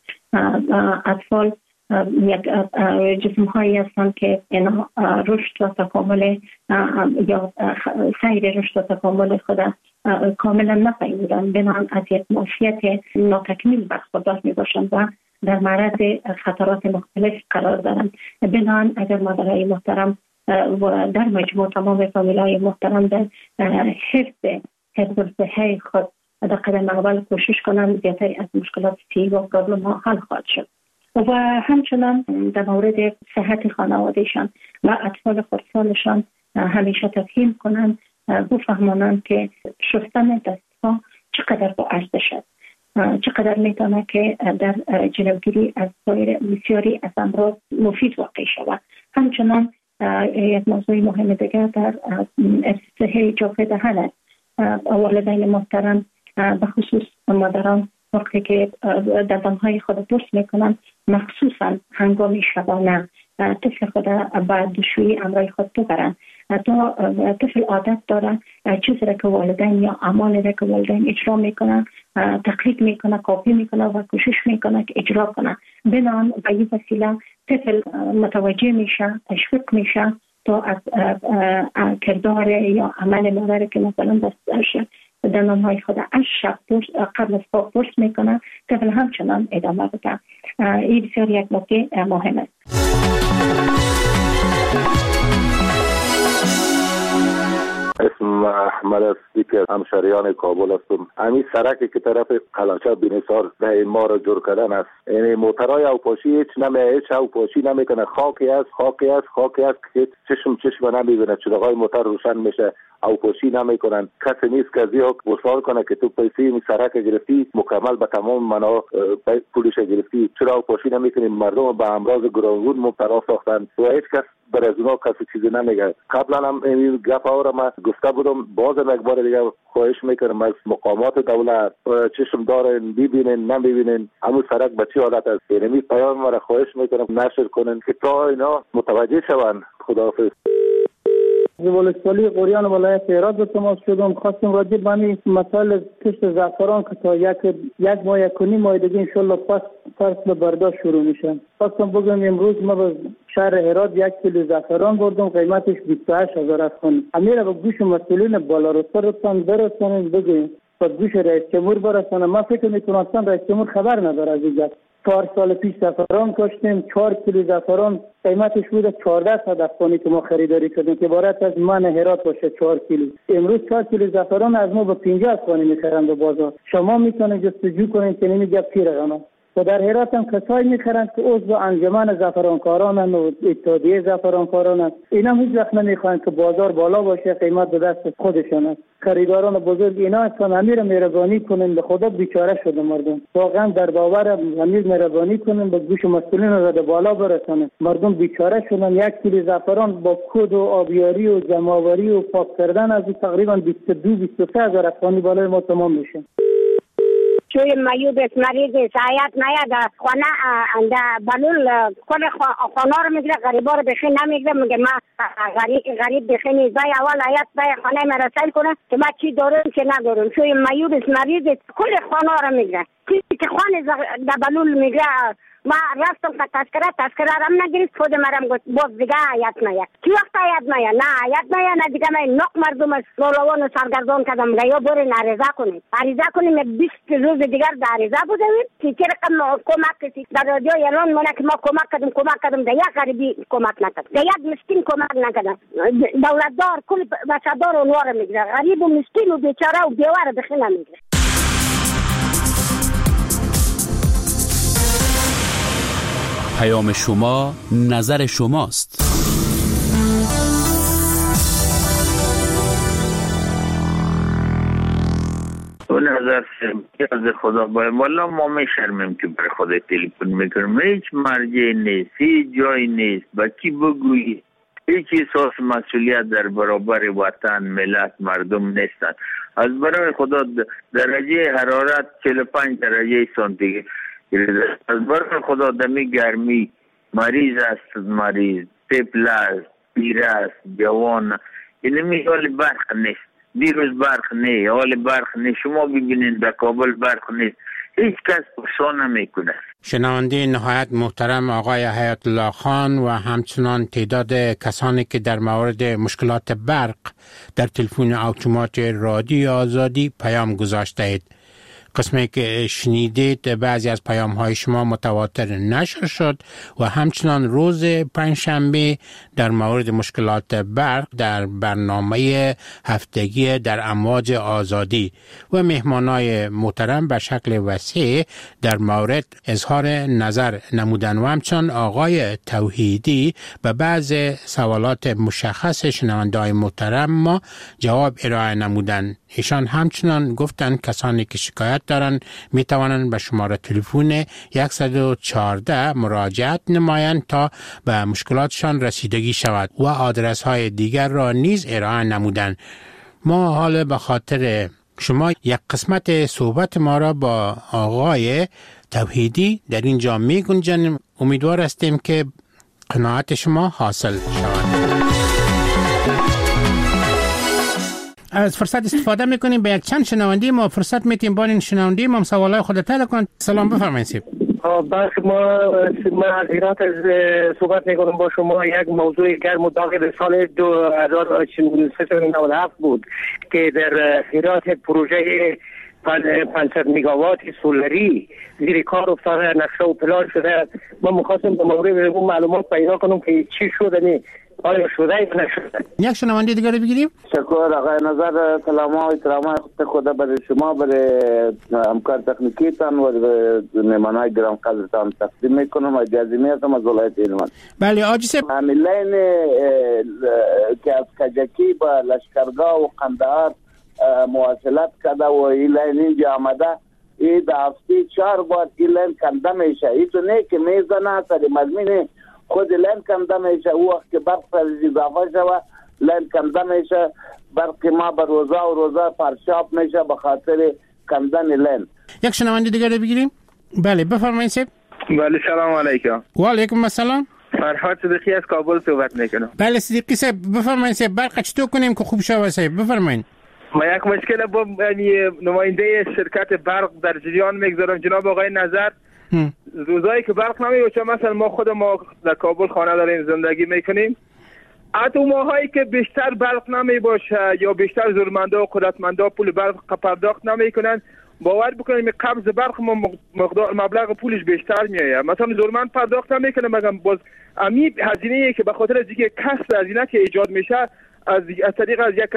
اطفال یک جسم هایی هستند که اینا رشد و تکامل یا سیر رشد و تکامل خود کاملا نفهمیدن، بنابراین از یک معافیت ناتکمیل برخوردار می باشند و در معرض خطرات مختلف قرار دارند. بنابراین اگر مادرای محترم و در مجموع تمام فامیلای محترم در حفظ حفظ صحه خود در قدم اول کوشش کنند، زیادتری از مشکلات صحی و پرابلم ها حل خواهد شد. و همچنان در مورد صحت خانوادهشان و اطفال خردسالشان همیشه تفهیم کنند، بفهمانند که شستن دستها چقدر با ارزش است، چقدر میتونه که در جلوگیری از سایر بسیاری از امراض مفید واقع شود. همچنان یک موضوع مهم دیگر در صحه جاف دهن است. والدین محترم به خصوص مادران وقتی که دندانهای خود درست میکنن، مخصوصا هنگام شبانه طفل خود به دوشویی امرای خود ببرن تا طفل عادت داره چیزی را که والدین یا اعمالی را که والدین اجرا میکنن تقلید میکنه، کاپی میکنه و کوشش میکنه که اجرا کنه. بنابراین به این وسیله طفل متوجه میشه، تشویق میشه تا از کردار یا عمل مادر که مثلا دستش دندانهای خود از شب قبل از خواب درست میکنه، طفل همچنان ادامه بده. این بسیار یک نکته مهم است. اسم احمد است، یکی از همشهریان کابل هستم. همین سرکی که طرف قلاچه بینسار ده ما را جور کردن است. یعنی موترای اوپاشی هیچ نمی هیچ اوپاشی نمیکنه، خاکی است خاکی است خاکی است که چشم چشم نمیبینه، چراغای موتر روشن میشه، اوپاشی نمیکنن. کسی نیست که از یک وصال کنه که تو پیسه می سرک گرفتی مکمل به تمام منا پولش گرفتی، چرا اوپاشی نمیکنی؟ مردم به امراض گوناگون مبتلا ساختن و هیچ کس بر از اونا کسی چیزی نمیگه. قبلا هم این گپ ها را من گفته بودم، بازم یک بار دیگه خواهش میکنم از مقامات دولت چشم دارن ببینن نمیبینن همون سرک به چه حالت است. یعنی پیام ما را خواهش میکنم نشر کنن که تا اینا متوجه شوند. خداحافظ. ولسوالی قریان ولایت هرات به تماس شدم. خواستم راجع به این مسائل کشت زعفران که تا یک یک ماه یک و نیم ماه دیگه ان شاء الله پس فصل برداشت شروع میشه. خواستم بگم امروز ما به شهر هرات یک کیلو زعفران بردم، قیمتش بیست و هشت هزار افغانی. همین به گوش مسئولین بالا رتبه برسونید بگیم با گوش رئیس جمهور برسونه. ما فکر میکنم رئیس جمهور خبر نداره از این. چهار سال پیش زعفران کاشتیم، چهار کیلو زعفران قیمتش بوده چهارده صد افغانی که ما خریداری کردیم که عبارت از من هرات باشه چهار کیلو. امروز چهار کیلو زعفران از ما به پنجاه افغانی میخرند به بازار. شما میتونید جستجو کنید که نمیگه پیر رقم. و در هرات هم کسایی میخرند که عضو انجمن زعفرانکاران و اتحادیه زعفرانکاران، اینا هیچ وقت نمیخواهند که بازار بالا باشه، قیمت به دست خودشون است. خریداران بزرگ اینا اصلا امیر مهربانی کنن، به خدا بیچاره شده مردم. واقعا در باور امیر مهربانی کنن، به گوش مسئولین رو به بالا برسونن. مردم بیچاره شدن. یک کیلو زعفران با کود و آبیاری و جمع‌آوری و پاک کردن از تقریبا بیست و دو بیست و سه هزار افغانی بالای ما تمام میشه. شوی مریض است، مریض است، حیات نیاد خانه انده بلول کل خانه رو میگیره، غریبا رو بخی نمیگیره. میگه ما غریب غریب بخی نیست، بای اول حیات بای خانه مرسل کنه که ما چی دارم چی ندارم. شوی مریض است، مریض است، کل خانه رو میگیره. که خانه بلول میگیره. ما رفتم که تذکره تذکره رم نگریست، خود مرم گفت باز دیگه حیات نیاد. کی وقت حیات نیاد؟ نه حیات نیاد، نه دیگه من نق مردم از نولوان و سرگردان کردم. یا برین عریضه کنیم عریضه کنیم بیست روز دیگر در عریضه بودیم که چه رقم کمک کسی در رادیو اعلان مونه که ما کمک کردیم کمک کردیم. در یک غریبی کمک نکرد، در یک مسکین کمک نکرد. دولتدار کل بچه‌دار و نوار میگیره، غریب و مسکین و بیچاره و بیوار بخی نمیگیره. پیام شما نظر شماست. و نظر از خدا باید والا ما میشرمیم که برای خدا تلفن میکنیم. هیچ مرجع نیست، هیچ جای نیست، با کی بگویی. هیچ احساس مسئولیت در برابر وطن ملت مردم نیستند. از برای خدا درجه حرارت چهل و پنج درجه سانتیگراد از برای خدا دمی گرمی مریض است، مریض طفل است، پیر است، جوان. این حال برق نیست، دیروز برق نیست، حال برق نیست. شما ببینید در کابل برق نیست، هیچ کس پرسان نمیکنه. شنونده نهایت محترم آقای حیات الله خان و همچنان تعداد کسانی که در مورد مشکلات برق در تلفن اتومات رادیو آزادی پیام گذاشته اید. قسمی که شنیدید بعضی از پیام های شما متواتر نشر شد و همچنان روز پنجشنبه در مورد مشکلات برق در برنامه هفتگی در امواج آزادی و مهمانای محترم به شکل وسیع در مورد اظهار نظر نمودن و همچنان آقای توحیدی به بعض سوالات مشخص شنونده‌های محترم ما جواب ارائه نمودن. ایشان همچنان گفتن کسانی که شکایت دارن می توانند به شماره تلفن صد و چهارده مراجعت نمایند تا به مشکلاتشان رسیدگی شود و آدرس های دیگر را نیز ارائه نمودند. ما حالا به خاطر شما یک قسمت صحبت ما را با آقای توحیدی در اینجا می گنجانیم. امیدوار هستیم که قناعت شما حاصل شود. از فرصت استفاده میکنیم به یک چند شنونده ما فرصت میتیم با این شنونده ما سوالای خود تعریف کنید. سلام بفرمایید. بس ما ما از هرات از صحبت میکنم با شما. یک موضوع گرم و داغ در سال دو هزار و سیصد و نود و هفت بود که در هرات پروژه پانصد مگاوات سولری زیر کار افتاده، نقشه و پلان شده. ما می‌خواستیم در مورد اون معلومات پیدا کنم که چی شده. آیا شده یا نشده؟ یک شنونده دیگر بگیریم. شکر آقای نظر، سلام و احترام خدا برای شما، برای همکار تکنیکیتان و مهمانای گران قدرتان تقدیم میکنم. اجازه میتونم از ولایت هلمند. بله آجی صاحب، عاملین که از کجکی با لشکرگاه و قندهار مواصلت کرده و این لین اینجا آمده، این در هفته چهار بار این لین کنده میشه. این تو نه که میزنه سر مزمین خود لین کنده میشه، او وقت که برق سر اضافه شوه لین کنده میشه، برق ما به روزه و روزه پرشاب میشه به خاطر کندن لین. یک شنونده دیگر بگیریم. بله بفرمایید صاحب. بله سلام علیکم. و علیکم السلام. فرهاد صدیقی از کابل صحبت میکنم. بله صدیقی صاحب بفرمایید صاحب، برق چطور کنیم که خوب شوه صاحب؟ بفرمایید. ما یک مشکل با نماینده شرکت برق در جریان میگذارم جناب آقای نظر. روزایی که برق نمیوچه، مثلا ما خود ما در کابل خانه داریم زندگی میکنیم، حتی ماهایی که بیشتر برق نمی باشه یا بیشتر زورمندا و قدرتمندا پول برق پرداخت نمیکنن، باور بکنید قبض برق ما مقدار مبلغ پولش بیشتر میایه. مثلا زورمند پرداخت نمیکنه، مگم باز امی هزینه‌ای که به خاطر از اینکه کسر هزینه که ایجاد میشه از از طریق از یک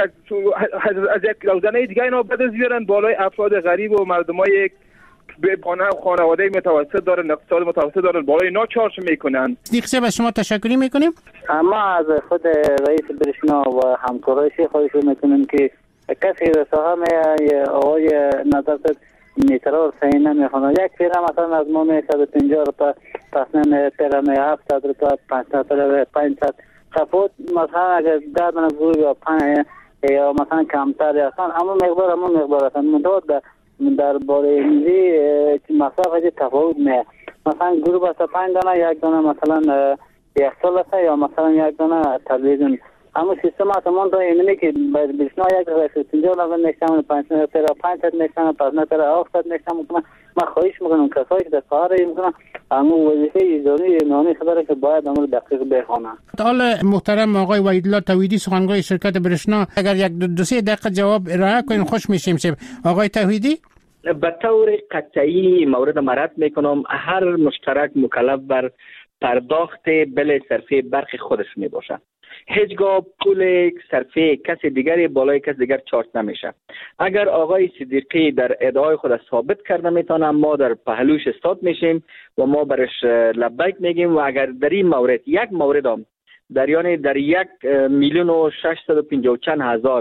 از یک روزنه دیگه اینا بده زیرن بالای افراد غریب و مردمای به خانواده متوسط دارن، اقتصاد متوسط دارن، بالای ناچارش میکنن. صدیق صاحب از شما تشکر میکنیم. اما از خود رئیس برشنا و همکارایش خواهش میکنیم که کسی رساهم آقای نظر میترا صحیح نمیخونه. یک پیرم مثلا از ما میشه پنجاه روپا، پس نه پیرم هفتصد روپا، پانصد روپا، پانصد خفوت مثلا اگر ده من گروه یا پنج یا مثلا کمتر اصلا اما مقدار اما مقدار اصلا مداد در باره میزی مصرف که تفاوت نه. مثلا گروه بسته پنج دانه یک دانه مثلا یک سال است یا مثلا یک دانه تلویزیون. اما سیستم اتمان تا اینه که باید بشنا یک رئیس پنجاه نفر نشتم پنجاه نفر پانصد نشتم پس نفر هفتاد نشتم. من خواهش میکنم کسایی که در کار میکنن اما وظیفه ایزانی نانی خبره که باید امر دقیق بخونه. حالا محترم آقای وحیدالله توحیدی سخنگوی شرکت برشنا، اگر یک دو سه دقیقه جواب ارائه کنین خوش میشیم. آقای توحیدی. به طور قطعی مورد مرد میکنم، هر مشترک مکلف بر پرداخت بل صرفه برق خودش می باشه. هیچگاه پول صرفه کسی دیگری بالای کسی دیگر چارت نمیشه. اگر آقای صدیقی در ادعای خود ثابت کرده میتونه، ما در پهلوش استاد میشیم و ما برش لبیک میگیم. و اگر در این مورد یک مورد هم در یعنی در یک میلیون و ششصد و پنجاه و چند هزار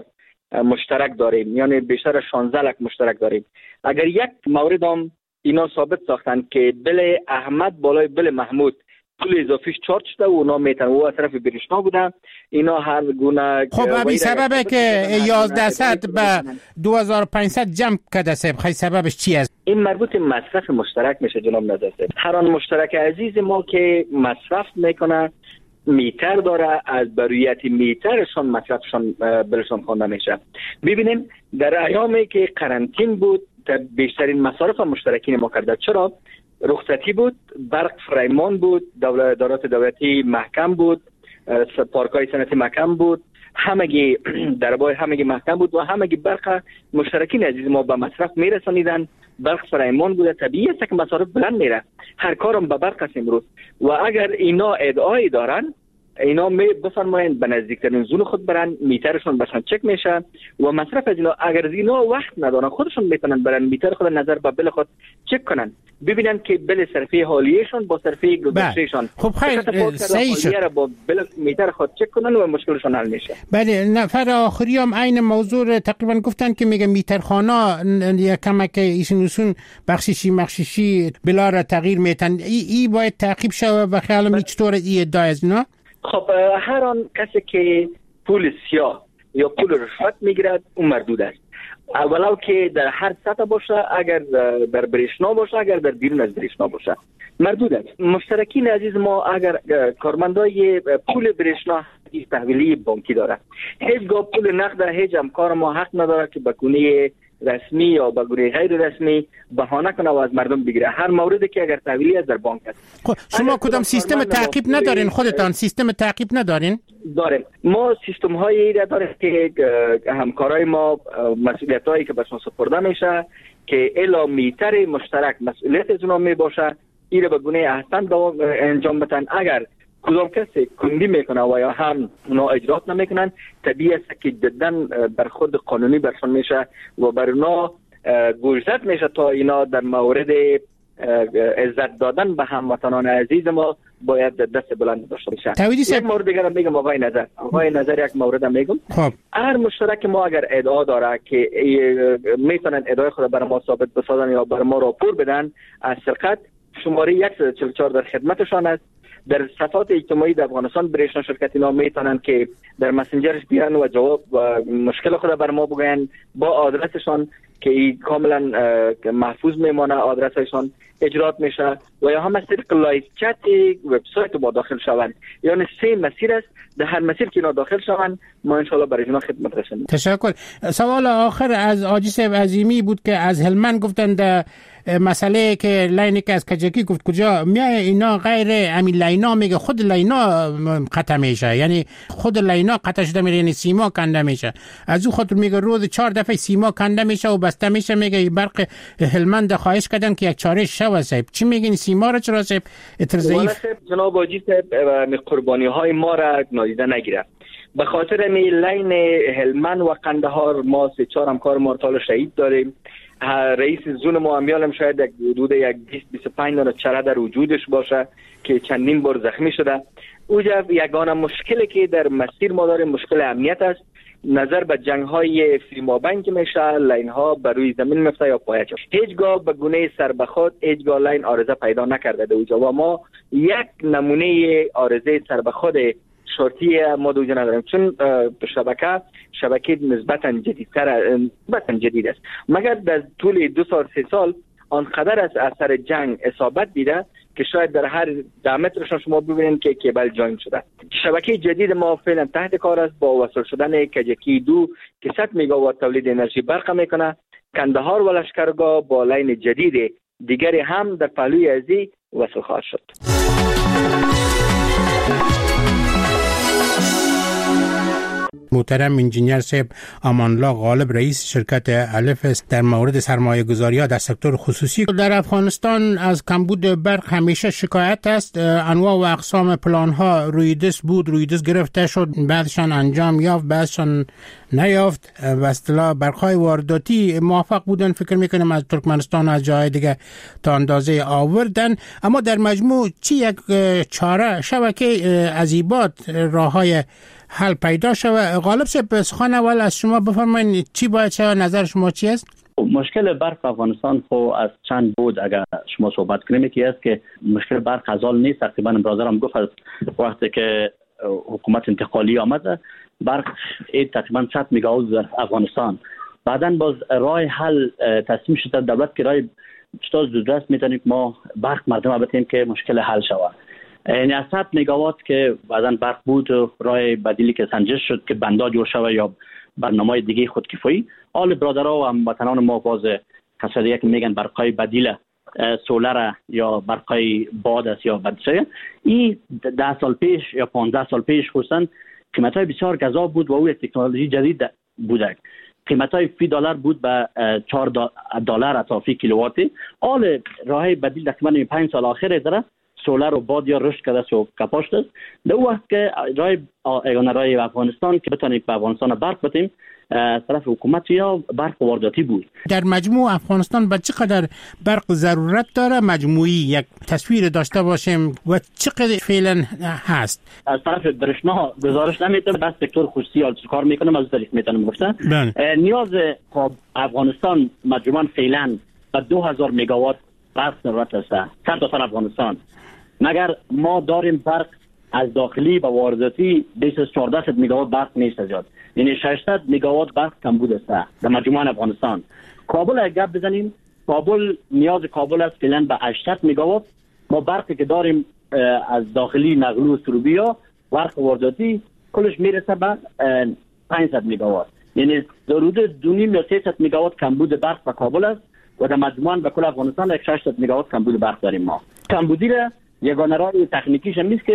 مشترک داریم، یعنی بیشتر شانزده لک مشترک داریم، اگر یک مورد هم اینا ثابت ساختن که بل احمد بالای بل محمود پول اضافیش چارج شده و اونا میتونن و از طرف برشنا بودن، اینا هر گونه خب همین سببه که یازده صد به دو هزار و پانصد جمع کرده صاحب. خیلی سببش چی است؟ این مربوط مصرف مشترک میشه جناب نظر صاحب. هر آن مشترک عزیز ما که مصرف میکنه میتر داره، از برویت میترشان مصرفشان بلشان خوانده میشه. ببینیم در ایامی که قرنطین بود بیشترین مصارف مشترکین ما کرده. چرا؟ رخصتی بود، برق فرایمان بود، دولت دارات دولتی محکم بود، پارکای صنعتی محکم بود، همگی دربای همگی محکم بود و همگی برق مشترکین عزیز ما به مصرف میرسانیدن. برق فرایمان بوده، طبیعی است که مصارف بلند میره، هر کارم به برق است امروز. و اگر اینا ادعای دارن، اینا می بفرمایند به نزدیکترین زون خود برن، میترشون باشن چک میشه و مصرف از اینا اگر اینا وقت ندارن خودشون میتونن برن میتر خود نظر به بل خود چک کنن، ببینن که بل صرفه حالیهشون با صرفه گذشتهشون خب خیلی صحیح شد، با بل میتر خود چک کنن و مشکلشون حل میشه. بله نفر آخری هم عین موضوع تقریبا گفتن که میگه میترخانا یک کمک ایشون اصول بخششی مخششی بلا را تغییر میتن. ای, ای باید تعقیب شود و خیالم ای چطور ای ادعای از اینا؟ خب هر آن کسی که پول سیاه یا پول رشوت میگیرد اون مردود است، ولو که در هر سطح باشه، اگر در برشنا باشه اگر در بیرون از برشنا باشه مردود است. مشترکین عزیز ما اگر کارمندای پول برشنا تحویلی بانکی داره، هیچگاه پول نقد هیچ همکار ما حق نداره که بکنه رسمی یا به گونه غیر رسمی بهانه کنه و از مردم بگیره. هر موردی که اگر تحویلی از در بانک است. خب شما کدام سیستم تعقیب ندارین؟ خودتان سیستم تعقیب ندارین؟ داریم. ما سیستم هایی داریم که همکارای ما مسئولیت هایی که بهشون سپرده میشه که الا میتر مشترک مسئولیت از اونها می باشه، این به گونه احسن انجام بدن. اگر کدام کسی کندی میکنه و یا هم اونا اجرات نمیکنن، طبیعی است که جدا بر خود قانونی برشان میشه و بر اونا گوشزد میشه تا اینا در مورد عزت دادن به هموطنان عزیز ما باید دست بلند داشته باشه. یک مورد دیگر میگم آقای نظر آقای نظر یک مورد میگم. خب هر مشترک ما اگر ادعا داره که میتونن ادعای خود برای ما ثابت بسازن یا برای ما راپور بدن از سرقت، شماره صد و چهل و چهار در خدمتشان است. در صفحات اجتماعی در افغانستان برایشان شرکت اینا میتونن که در مسنجرش بیان و جواب و مشکل خود بر ما بگوین با آدرسشان که کاملا محفوظ میمانه، آدرسشان اجرات میشه و یا هم از طریق لایو چت وبسایت ما داخل شوند. یعنی سه مسیر است، در هر مسیر که اینا داخل شوند ما ان شاء الله برای اینا خدمت رسانیم. تشکر. سوال آخر از حاجی صاحب عظیمی بود که از هلمند گفتند مسئله که لاینی که از کجکی گفت کجا میای اینا غیر امی لاینا میگه خود لاینا قطع میشه، یعنی خود لاینا قطع شده میره، یعنی سیما کنده میشه. از او خاطر میگه روز چهار دفعه سیما کنده میشه و بسته میشه. میگه برق هلمند خواهش کردن که یک چاره شو صاحب. چی میگین سیما را چرا صاحب اتر ضعیف؟ جناب حاجی صاحب قربانی های ما را نادیده نگیره. به خاطر می لاین هلمند و قندهار ما سه چهار همکار مورتال شهید داریم. رئیس زون ما امیالم شاید یک حدود یک بیست بیست و پنج دانه چره در وجودش باشه که چندین بار زخمی شده. اوجا یگانه مشکلی که در مسیر ما داریم مشکل امنیت است. نظر به جنگ های فیلمابند که میشه لاین ها بر روی زمین میفته یا پایه چه هیچگاه به گونه سر به خود هیچگاه لاین آرزه پیدا نکرده. اوجا و ما یک نمونه آرزه سر به خود شرطی ما دوجه نداریم، چون شبکه شبکه نسبتا جدیدتر نسبتا جدید است، مگر در طول دو سال سه سال آنقدر از اثر جنگ اصابت دیده که شاید در هر ده مترشان شما ببینید که کیبل جاین شده. شبکه جدید ما فعلا تحت کار است با وصل شدن کجکی دو که صد مگاوات تولید انرژی برق میکنه. کندهار و لشکرگاه با لاین جدید دیگری هم در پهلوی ازی وصل خواهد شد. محترم انجینیر صاحب امانالله غالب رئیس شرکت الف است در مورد سرمایه گذاری ها در سکتور خصوصی در افغانستان از کمبود برق همیشه شکایت است. انواع و اقسام پلان ها روی دست بود، روی دست گرفته شد، بعضشان انجام یافت، بعضشان نیافت. به اصطلاح برق های وارداتی موفق بودن، فکر میکنم از ترکمنستان و از جای دیگه تا اندازه آوردن. اما در مجموع چی یک چاره شبکه عزیبات راه های حل پیدا شود؟ غالب صاحب سخن اول از شما بفرمایید، چی باید چه نظر شما چی است؟ مشکل برق افغانستان خو از چند بود اگر شما صحبت کنیم. یکی است که مشکل برق از حال نیست. تقریبا برادرم گفت از وقتی که حکومت انتقالی آمده برق اید تقریبا صد مگاوات در افغانستان. بعداً باز راه حل تصمیم شده دولت که راه چطور زودرس میتونیم ما برق مردم بدیم که مشکل حل شود. یعنی از صد مگاوات که بعداً برق بود راه بدیلی که سنجش شد که بندا جور شود یا برنامه دیگه خودکفایی. حال برادرها و هموطنان ما باز کسایی که میگن برقای بدیل سولر یا برقای باد است یا بدسه، این ده سال پیش یا پانزده سال پیش خصوصا قیمت‌های بسیار گزاف بود و او تکنولوژی جدید بوده. قیمت‌های فی دلار بود به چهار دلار تا فی کیلوواتی. حال راه بدیل تقریبا پنج سال آخر داره سولر و باد یا رشد کرده و کپاشت است. در وقت که راه ایگان راه افغانستان که بتونیم به افغانستان برق بدیم طرف حکومت یا برق وارداتی بود. در مجموع افغانستان به چقدر برق ضرورت داره مجموعی یک تصویر داشته باشیم و چقدر فعلا هست؟ از طرف برشنا گزارش نمیتونم، بس سکتور خصوصی حال کار میکنم از طریق میتونم گفتن. نیاز افغانستان مجموعاً فعلا به دو هزار مگاوات برق ضرورت است. صد تا افغانستان مگر ما داریم برق از داخلی و وارداتی بیش از چهارده مگاوات برق نیست زیاد، یعنی ششصد مگاوات برق کمبود است در مجموع افغانستان. کابل اگه گپ بزنیم، کابل نیاز کابل است فعلا به هشتصد مگاوات. ما برقی که داریم از داخلی نقل و سروبیا برق وارداتی کلش میرسه به پانصد مگاوات، یعنی حدود دو نیم یا سیصد مگاوات کمبود برق به کابل است و در مجموع به کل افغانستان ششصد مگاوات کمبود برق داریم. ما کمبودی را یگانه راه تکنیکیش هم نیست که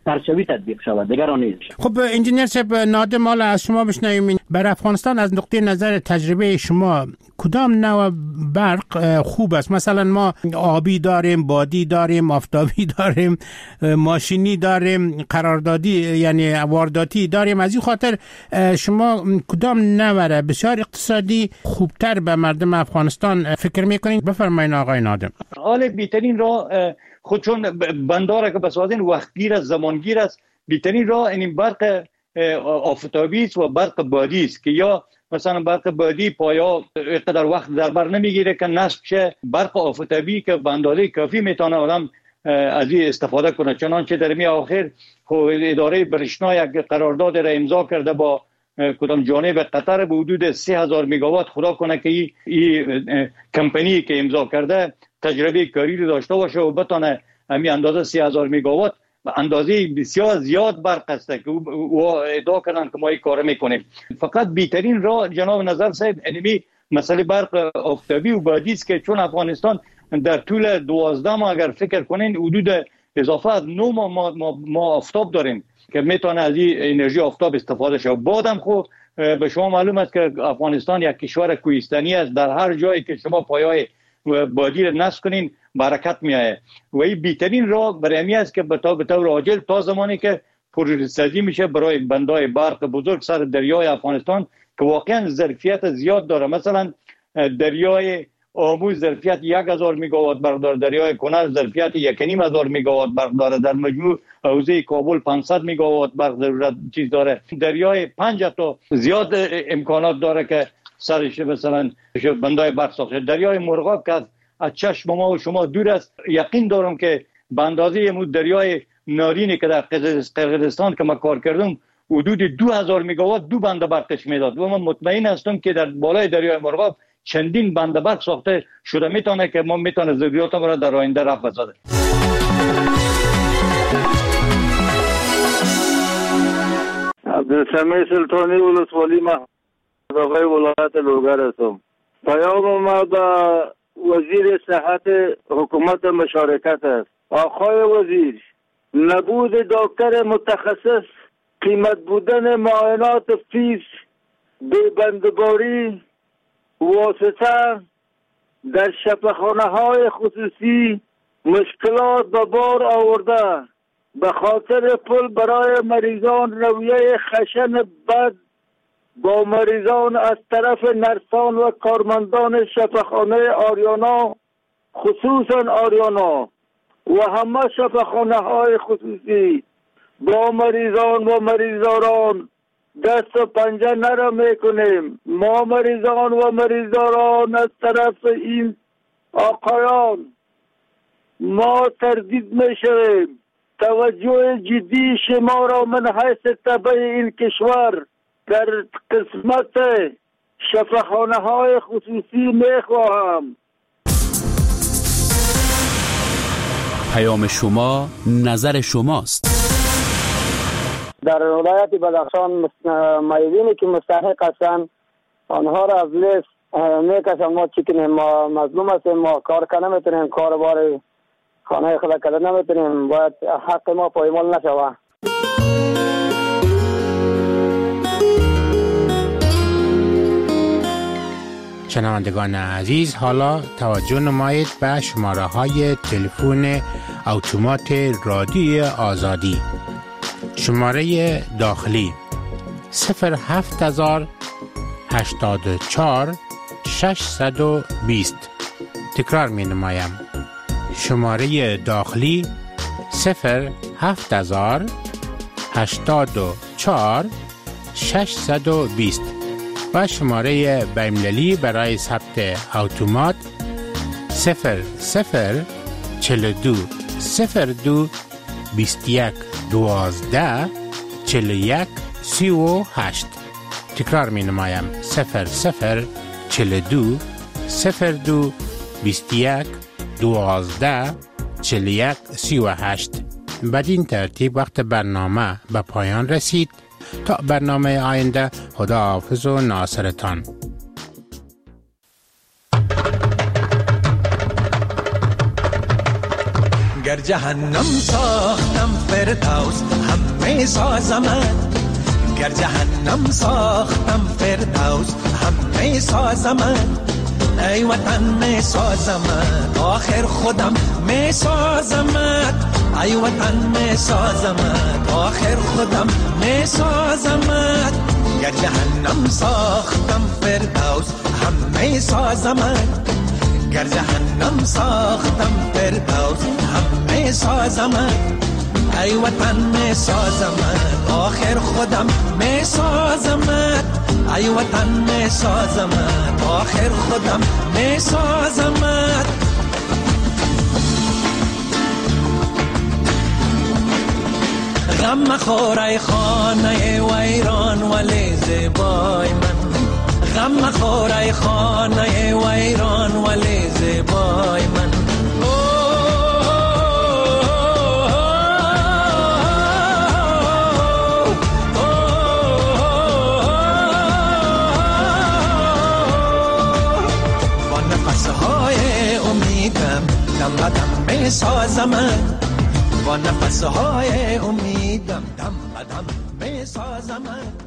سرچوی تطبیق شود، دیگر آن نیست. خب انجینیر صاحب نادم، مال از شما بشنویم برای افغانستان از نقطه نظر تجربه شما کدام نوع برق خوب است؟ مثلا ما آبی داریم، بادی داریم، آفتابی داریم، ماشینی داریم، قراردادی یعنی وارداتی داریم. از این خاطر شما کدام نوع بسیار اقتصادی خوبتر به مردم افغانستان فکر میکنین؟ بفرمایید آقای نادم. حال بهترین را خود چون بنداره که بسازین وقتگیر است، زمانگیر است، بهترین راه این برق آفتابی است و برق بادی است که یا مثلا برق بادی پایا اینقدر وقت در بر نمیگیره که نصب شه. برق آفتابی که به اندازه کافی میتونه آدم از این استفاده کنه. چنانچه در می آخر اداره برشنا یک قرارداد را امضا کرده با کدام جانب قطر به حدود سه هزار مگاوات. خدا کنه که این ای کمپانی که امضا کرده تجربه کاری رو داشته باشه و بتونه همین اندازه سه هزار مگاوات اندازه بسیار زیاد برق است که او ادعا کردن که ما این کار میکنیم. فقط بهترین راه جناب نظر صاحب انمی مسئله برق آفتابی و بادی است که چون افغانستان در طول دوازده ماه اگر فکر کنین حدود اضافه از نه ماه ما, ما, ما آفتاب داریم که میتونه از این انرژی آفتاب استفاده شه. بادم خب به شما معلوم است که افغانستان یک کشور کوهستانی است. در هر جایی که شما پایه‌های بادی را نصب کنین برکت میایه و این بهترین راه برای همی است که به طور عاجل تا زمانی که پروژه سازی میشه برای بندای برق بزرگ سر دریای افغانستان که واقعا ظرفیت زیاد داره. مثلا دریای آمو ظرفیت یک هزار مگاوات برق داره، دریای کنر ظرفیت یک و نیم هزار مگاوات برق داره، در مجموع حوزه کابل پانصد مگاوات برق ضرورت چیز داره. دریای پنج تا زیاد امکانات داره که سرش مثلا بندای برق ساخته. دریای مرغاب که از چشم ما و شما دور است، یقین دارم که به اندازه امروز دریای نارینی که در قرقیزستان که ما کار کردم حدود دو هزار مگاوات دو بند برقش میداد و من مطمئن هستم که در بالای دریای مرغاب چندین بند برق ساخته شده میتونه که ما میتونه ضروریات ما را در آینده رفع بسازه. عبدالسمیع سلطانی ولسوالی محمد ولایت لوگر هستم. پیام ما به وزیر صحت حکومت مشارکت است. آقای وزیر، نبود دکتر متخصص، قیمت بودن معاینات فیس، بی‌بندباری، واسطه در شفاخانه های خصوصی مشکلات به بار آورده. به خاطر پول برای مریضان رویه خشن بد با مریضان از طرف نرسان و کارمندان شفاخانه آریانا، خصوصا آریانا و همه شفاخانه های خصوصی با مریضان و مریضداران دست و پنجه نرم میکنیم. ما مریضان و مریضداران از طرف این آقایان ما تردید میشویم. توجه جدی شما را من حیث تبع این کشور در قسمت شفاخانه های خصوصی میخواهم. پیام شما نظر شماست. در ولایت بدخشان مایدینی که مستحق هستند آنها را از لیست میکشن. ما چی کنیم؟ ما مظلوم هستیم، ما کار کنه نمیتونیم، کار بار خانه خدا کده نمیتونیم، باید حق ما پایمال نشوه. شنوندگان عزیز، حالا توجه نمایید به شماره های تلفن اتومات رادیوی آزادی. شماره داخلی صفر هفت هزار هشتاد و چهار ششصد و بیست. تکرار می نمایم. شماره داخلی صفر هفت هزار هشتاد و چهار ششصد و بیست و شماره بین‌المللی برای ثبت اتومات صفر صفر چهل و دو صفر دو بیست و یک دوازده چهل و یک سی و هشت. تکرار می نمایم. صفر صفر چهل و دو صفر دو بیست و یک دوازده چهل و یک سی و هشت. بدین ترتیب وقت برنامه به پایان رسید. تا برنامه آینده، خدا حافظ و ناصرتان. گر جهنم ساختم فردوس هم می سازمت، گر جهنم ساختم فردوس هم می سازمت، ای وطن می سازمت آخر خودم می سازمت، ای وطن می سازمت آخر خودم می سازمت، گر جهنم ساختم فردوس هم می سازمت، گر جهنم ساختم فردوس هم می سازمت، ای وطن می سازمت آخر خودم می سازمت، ای وطن می سازمت آخر خودم می سازمت. غم مخور ای خانه ویران ولی زیبای من، غم مخور ای خانه ویران ولی زیبای من، با نفسهای امیدم دم بدم می سازمت، با نفسهای امیدم دم بدم می سازمت.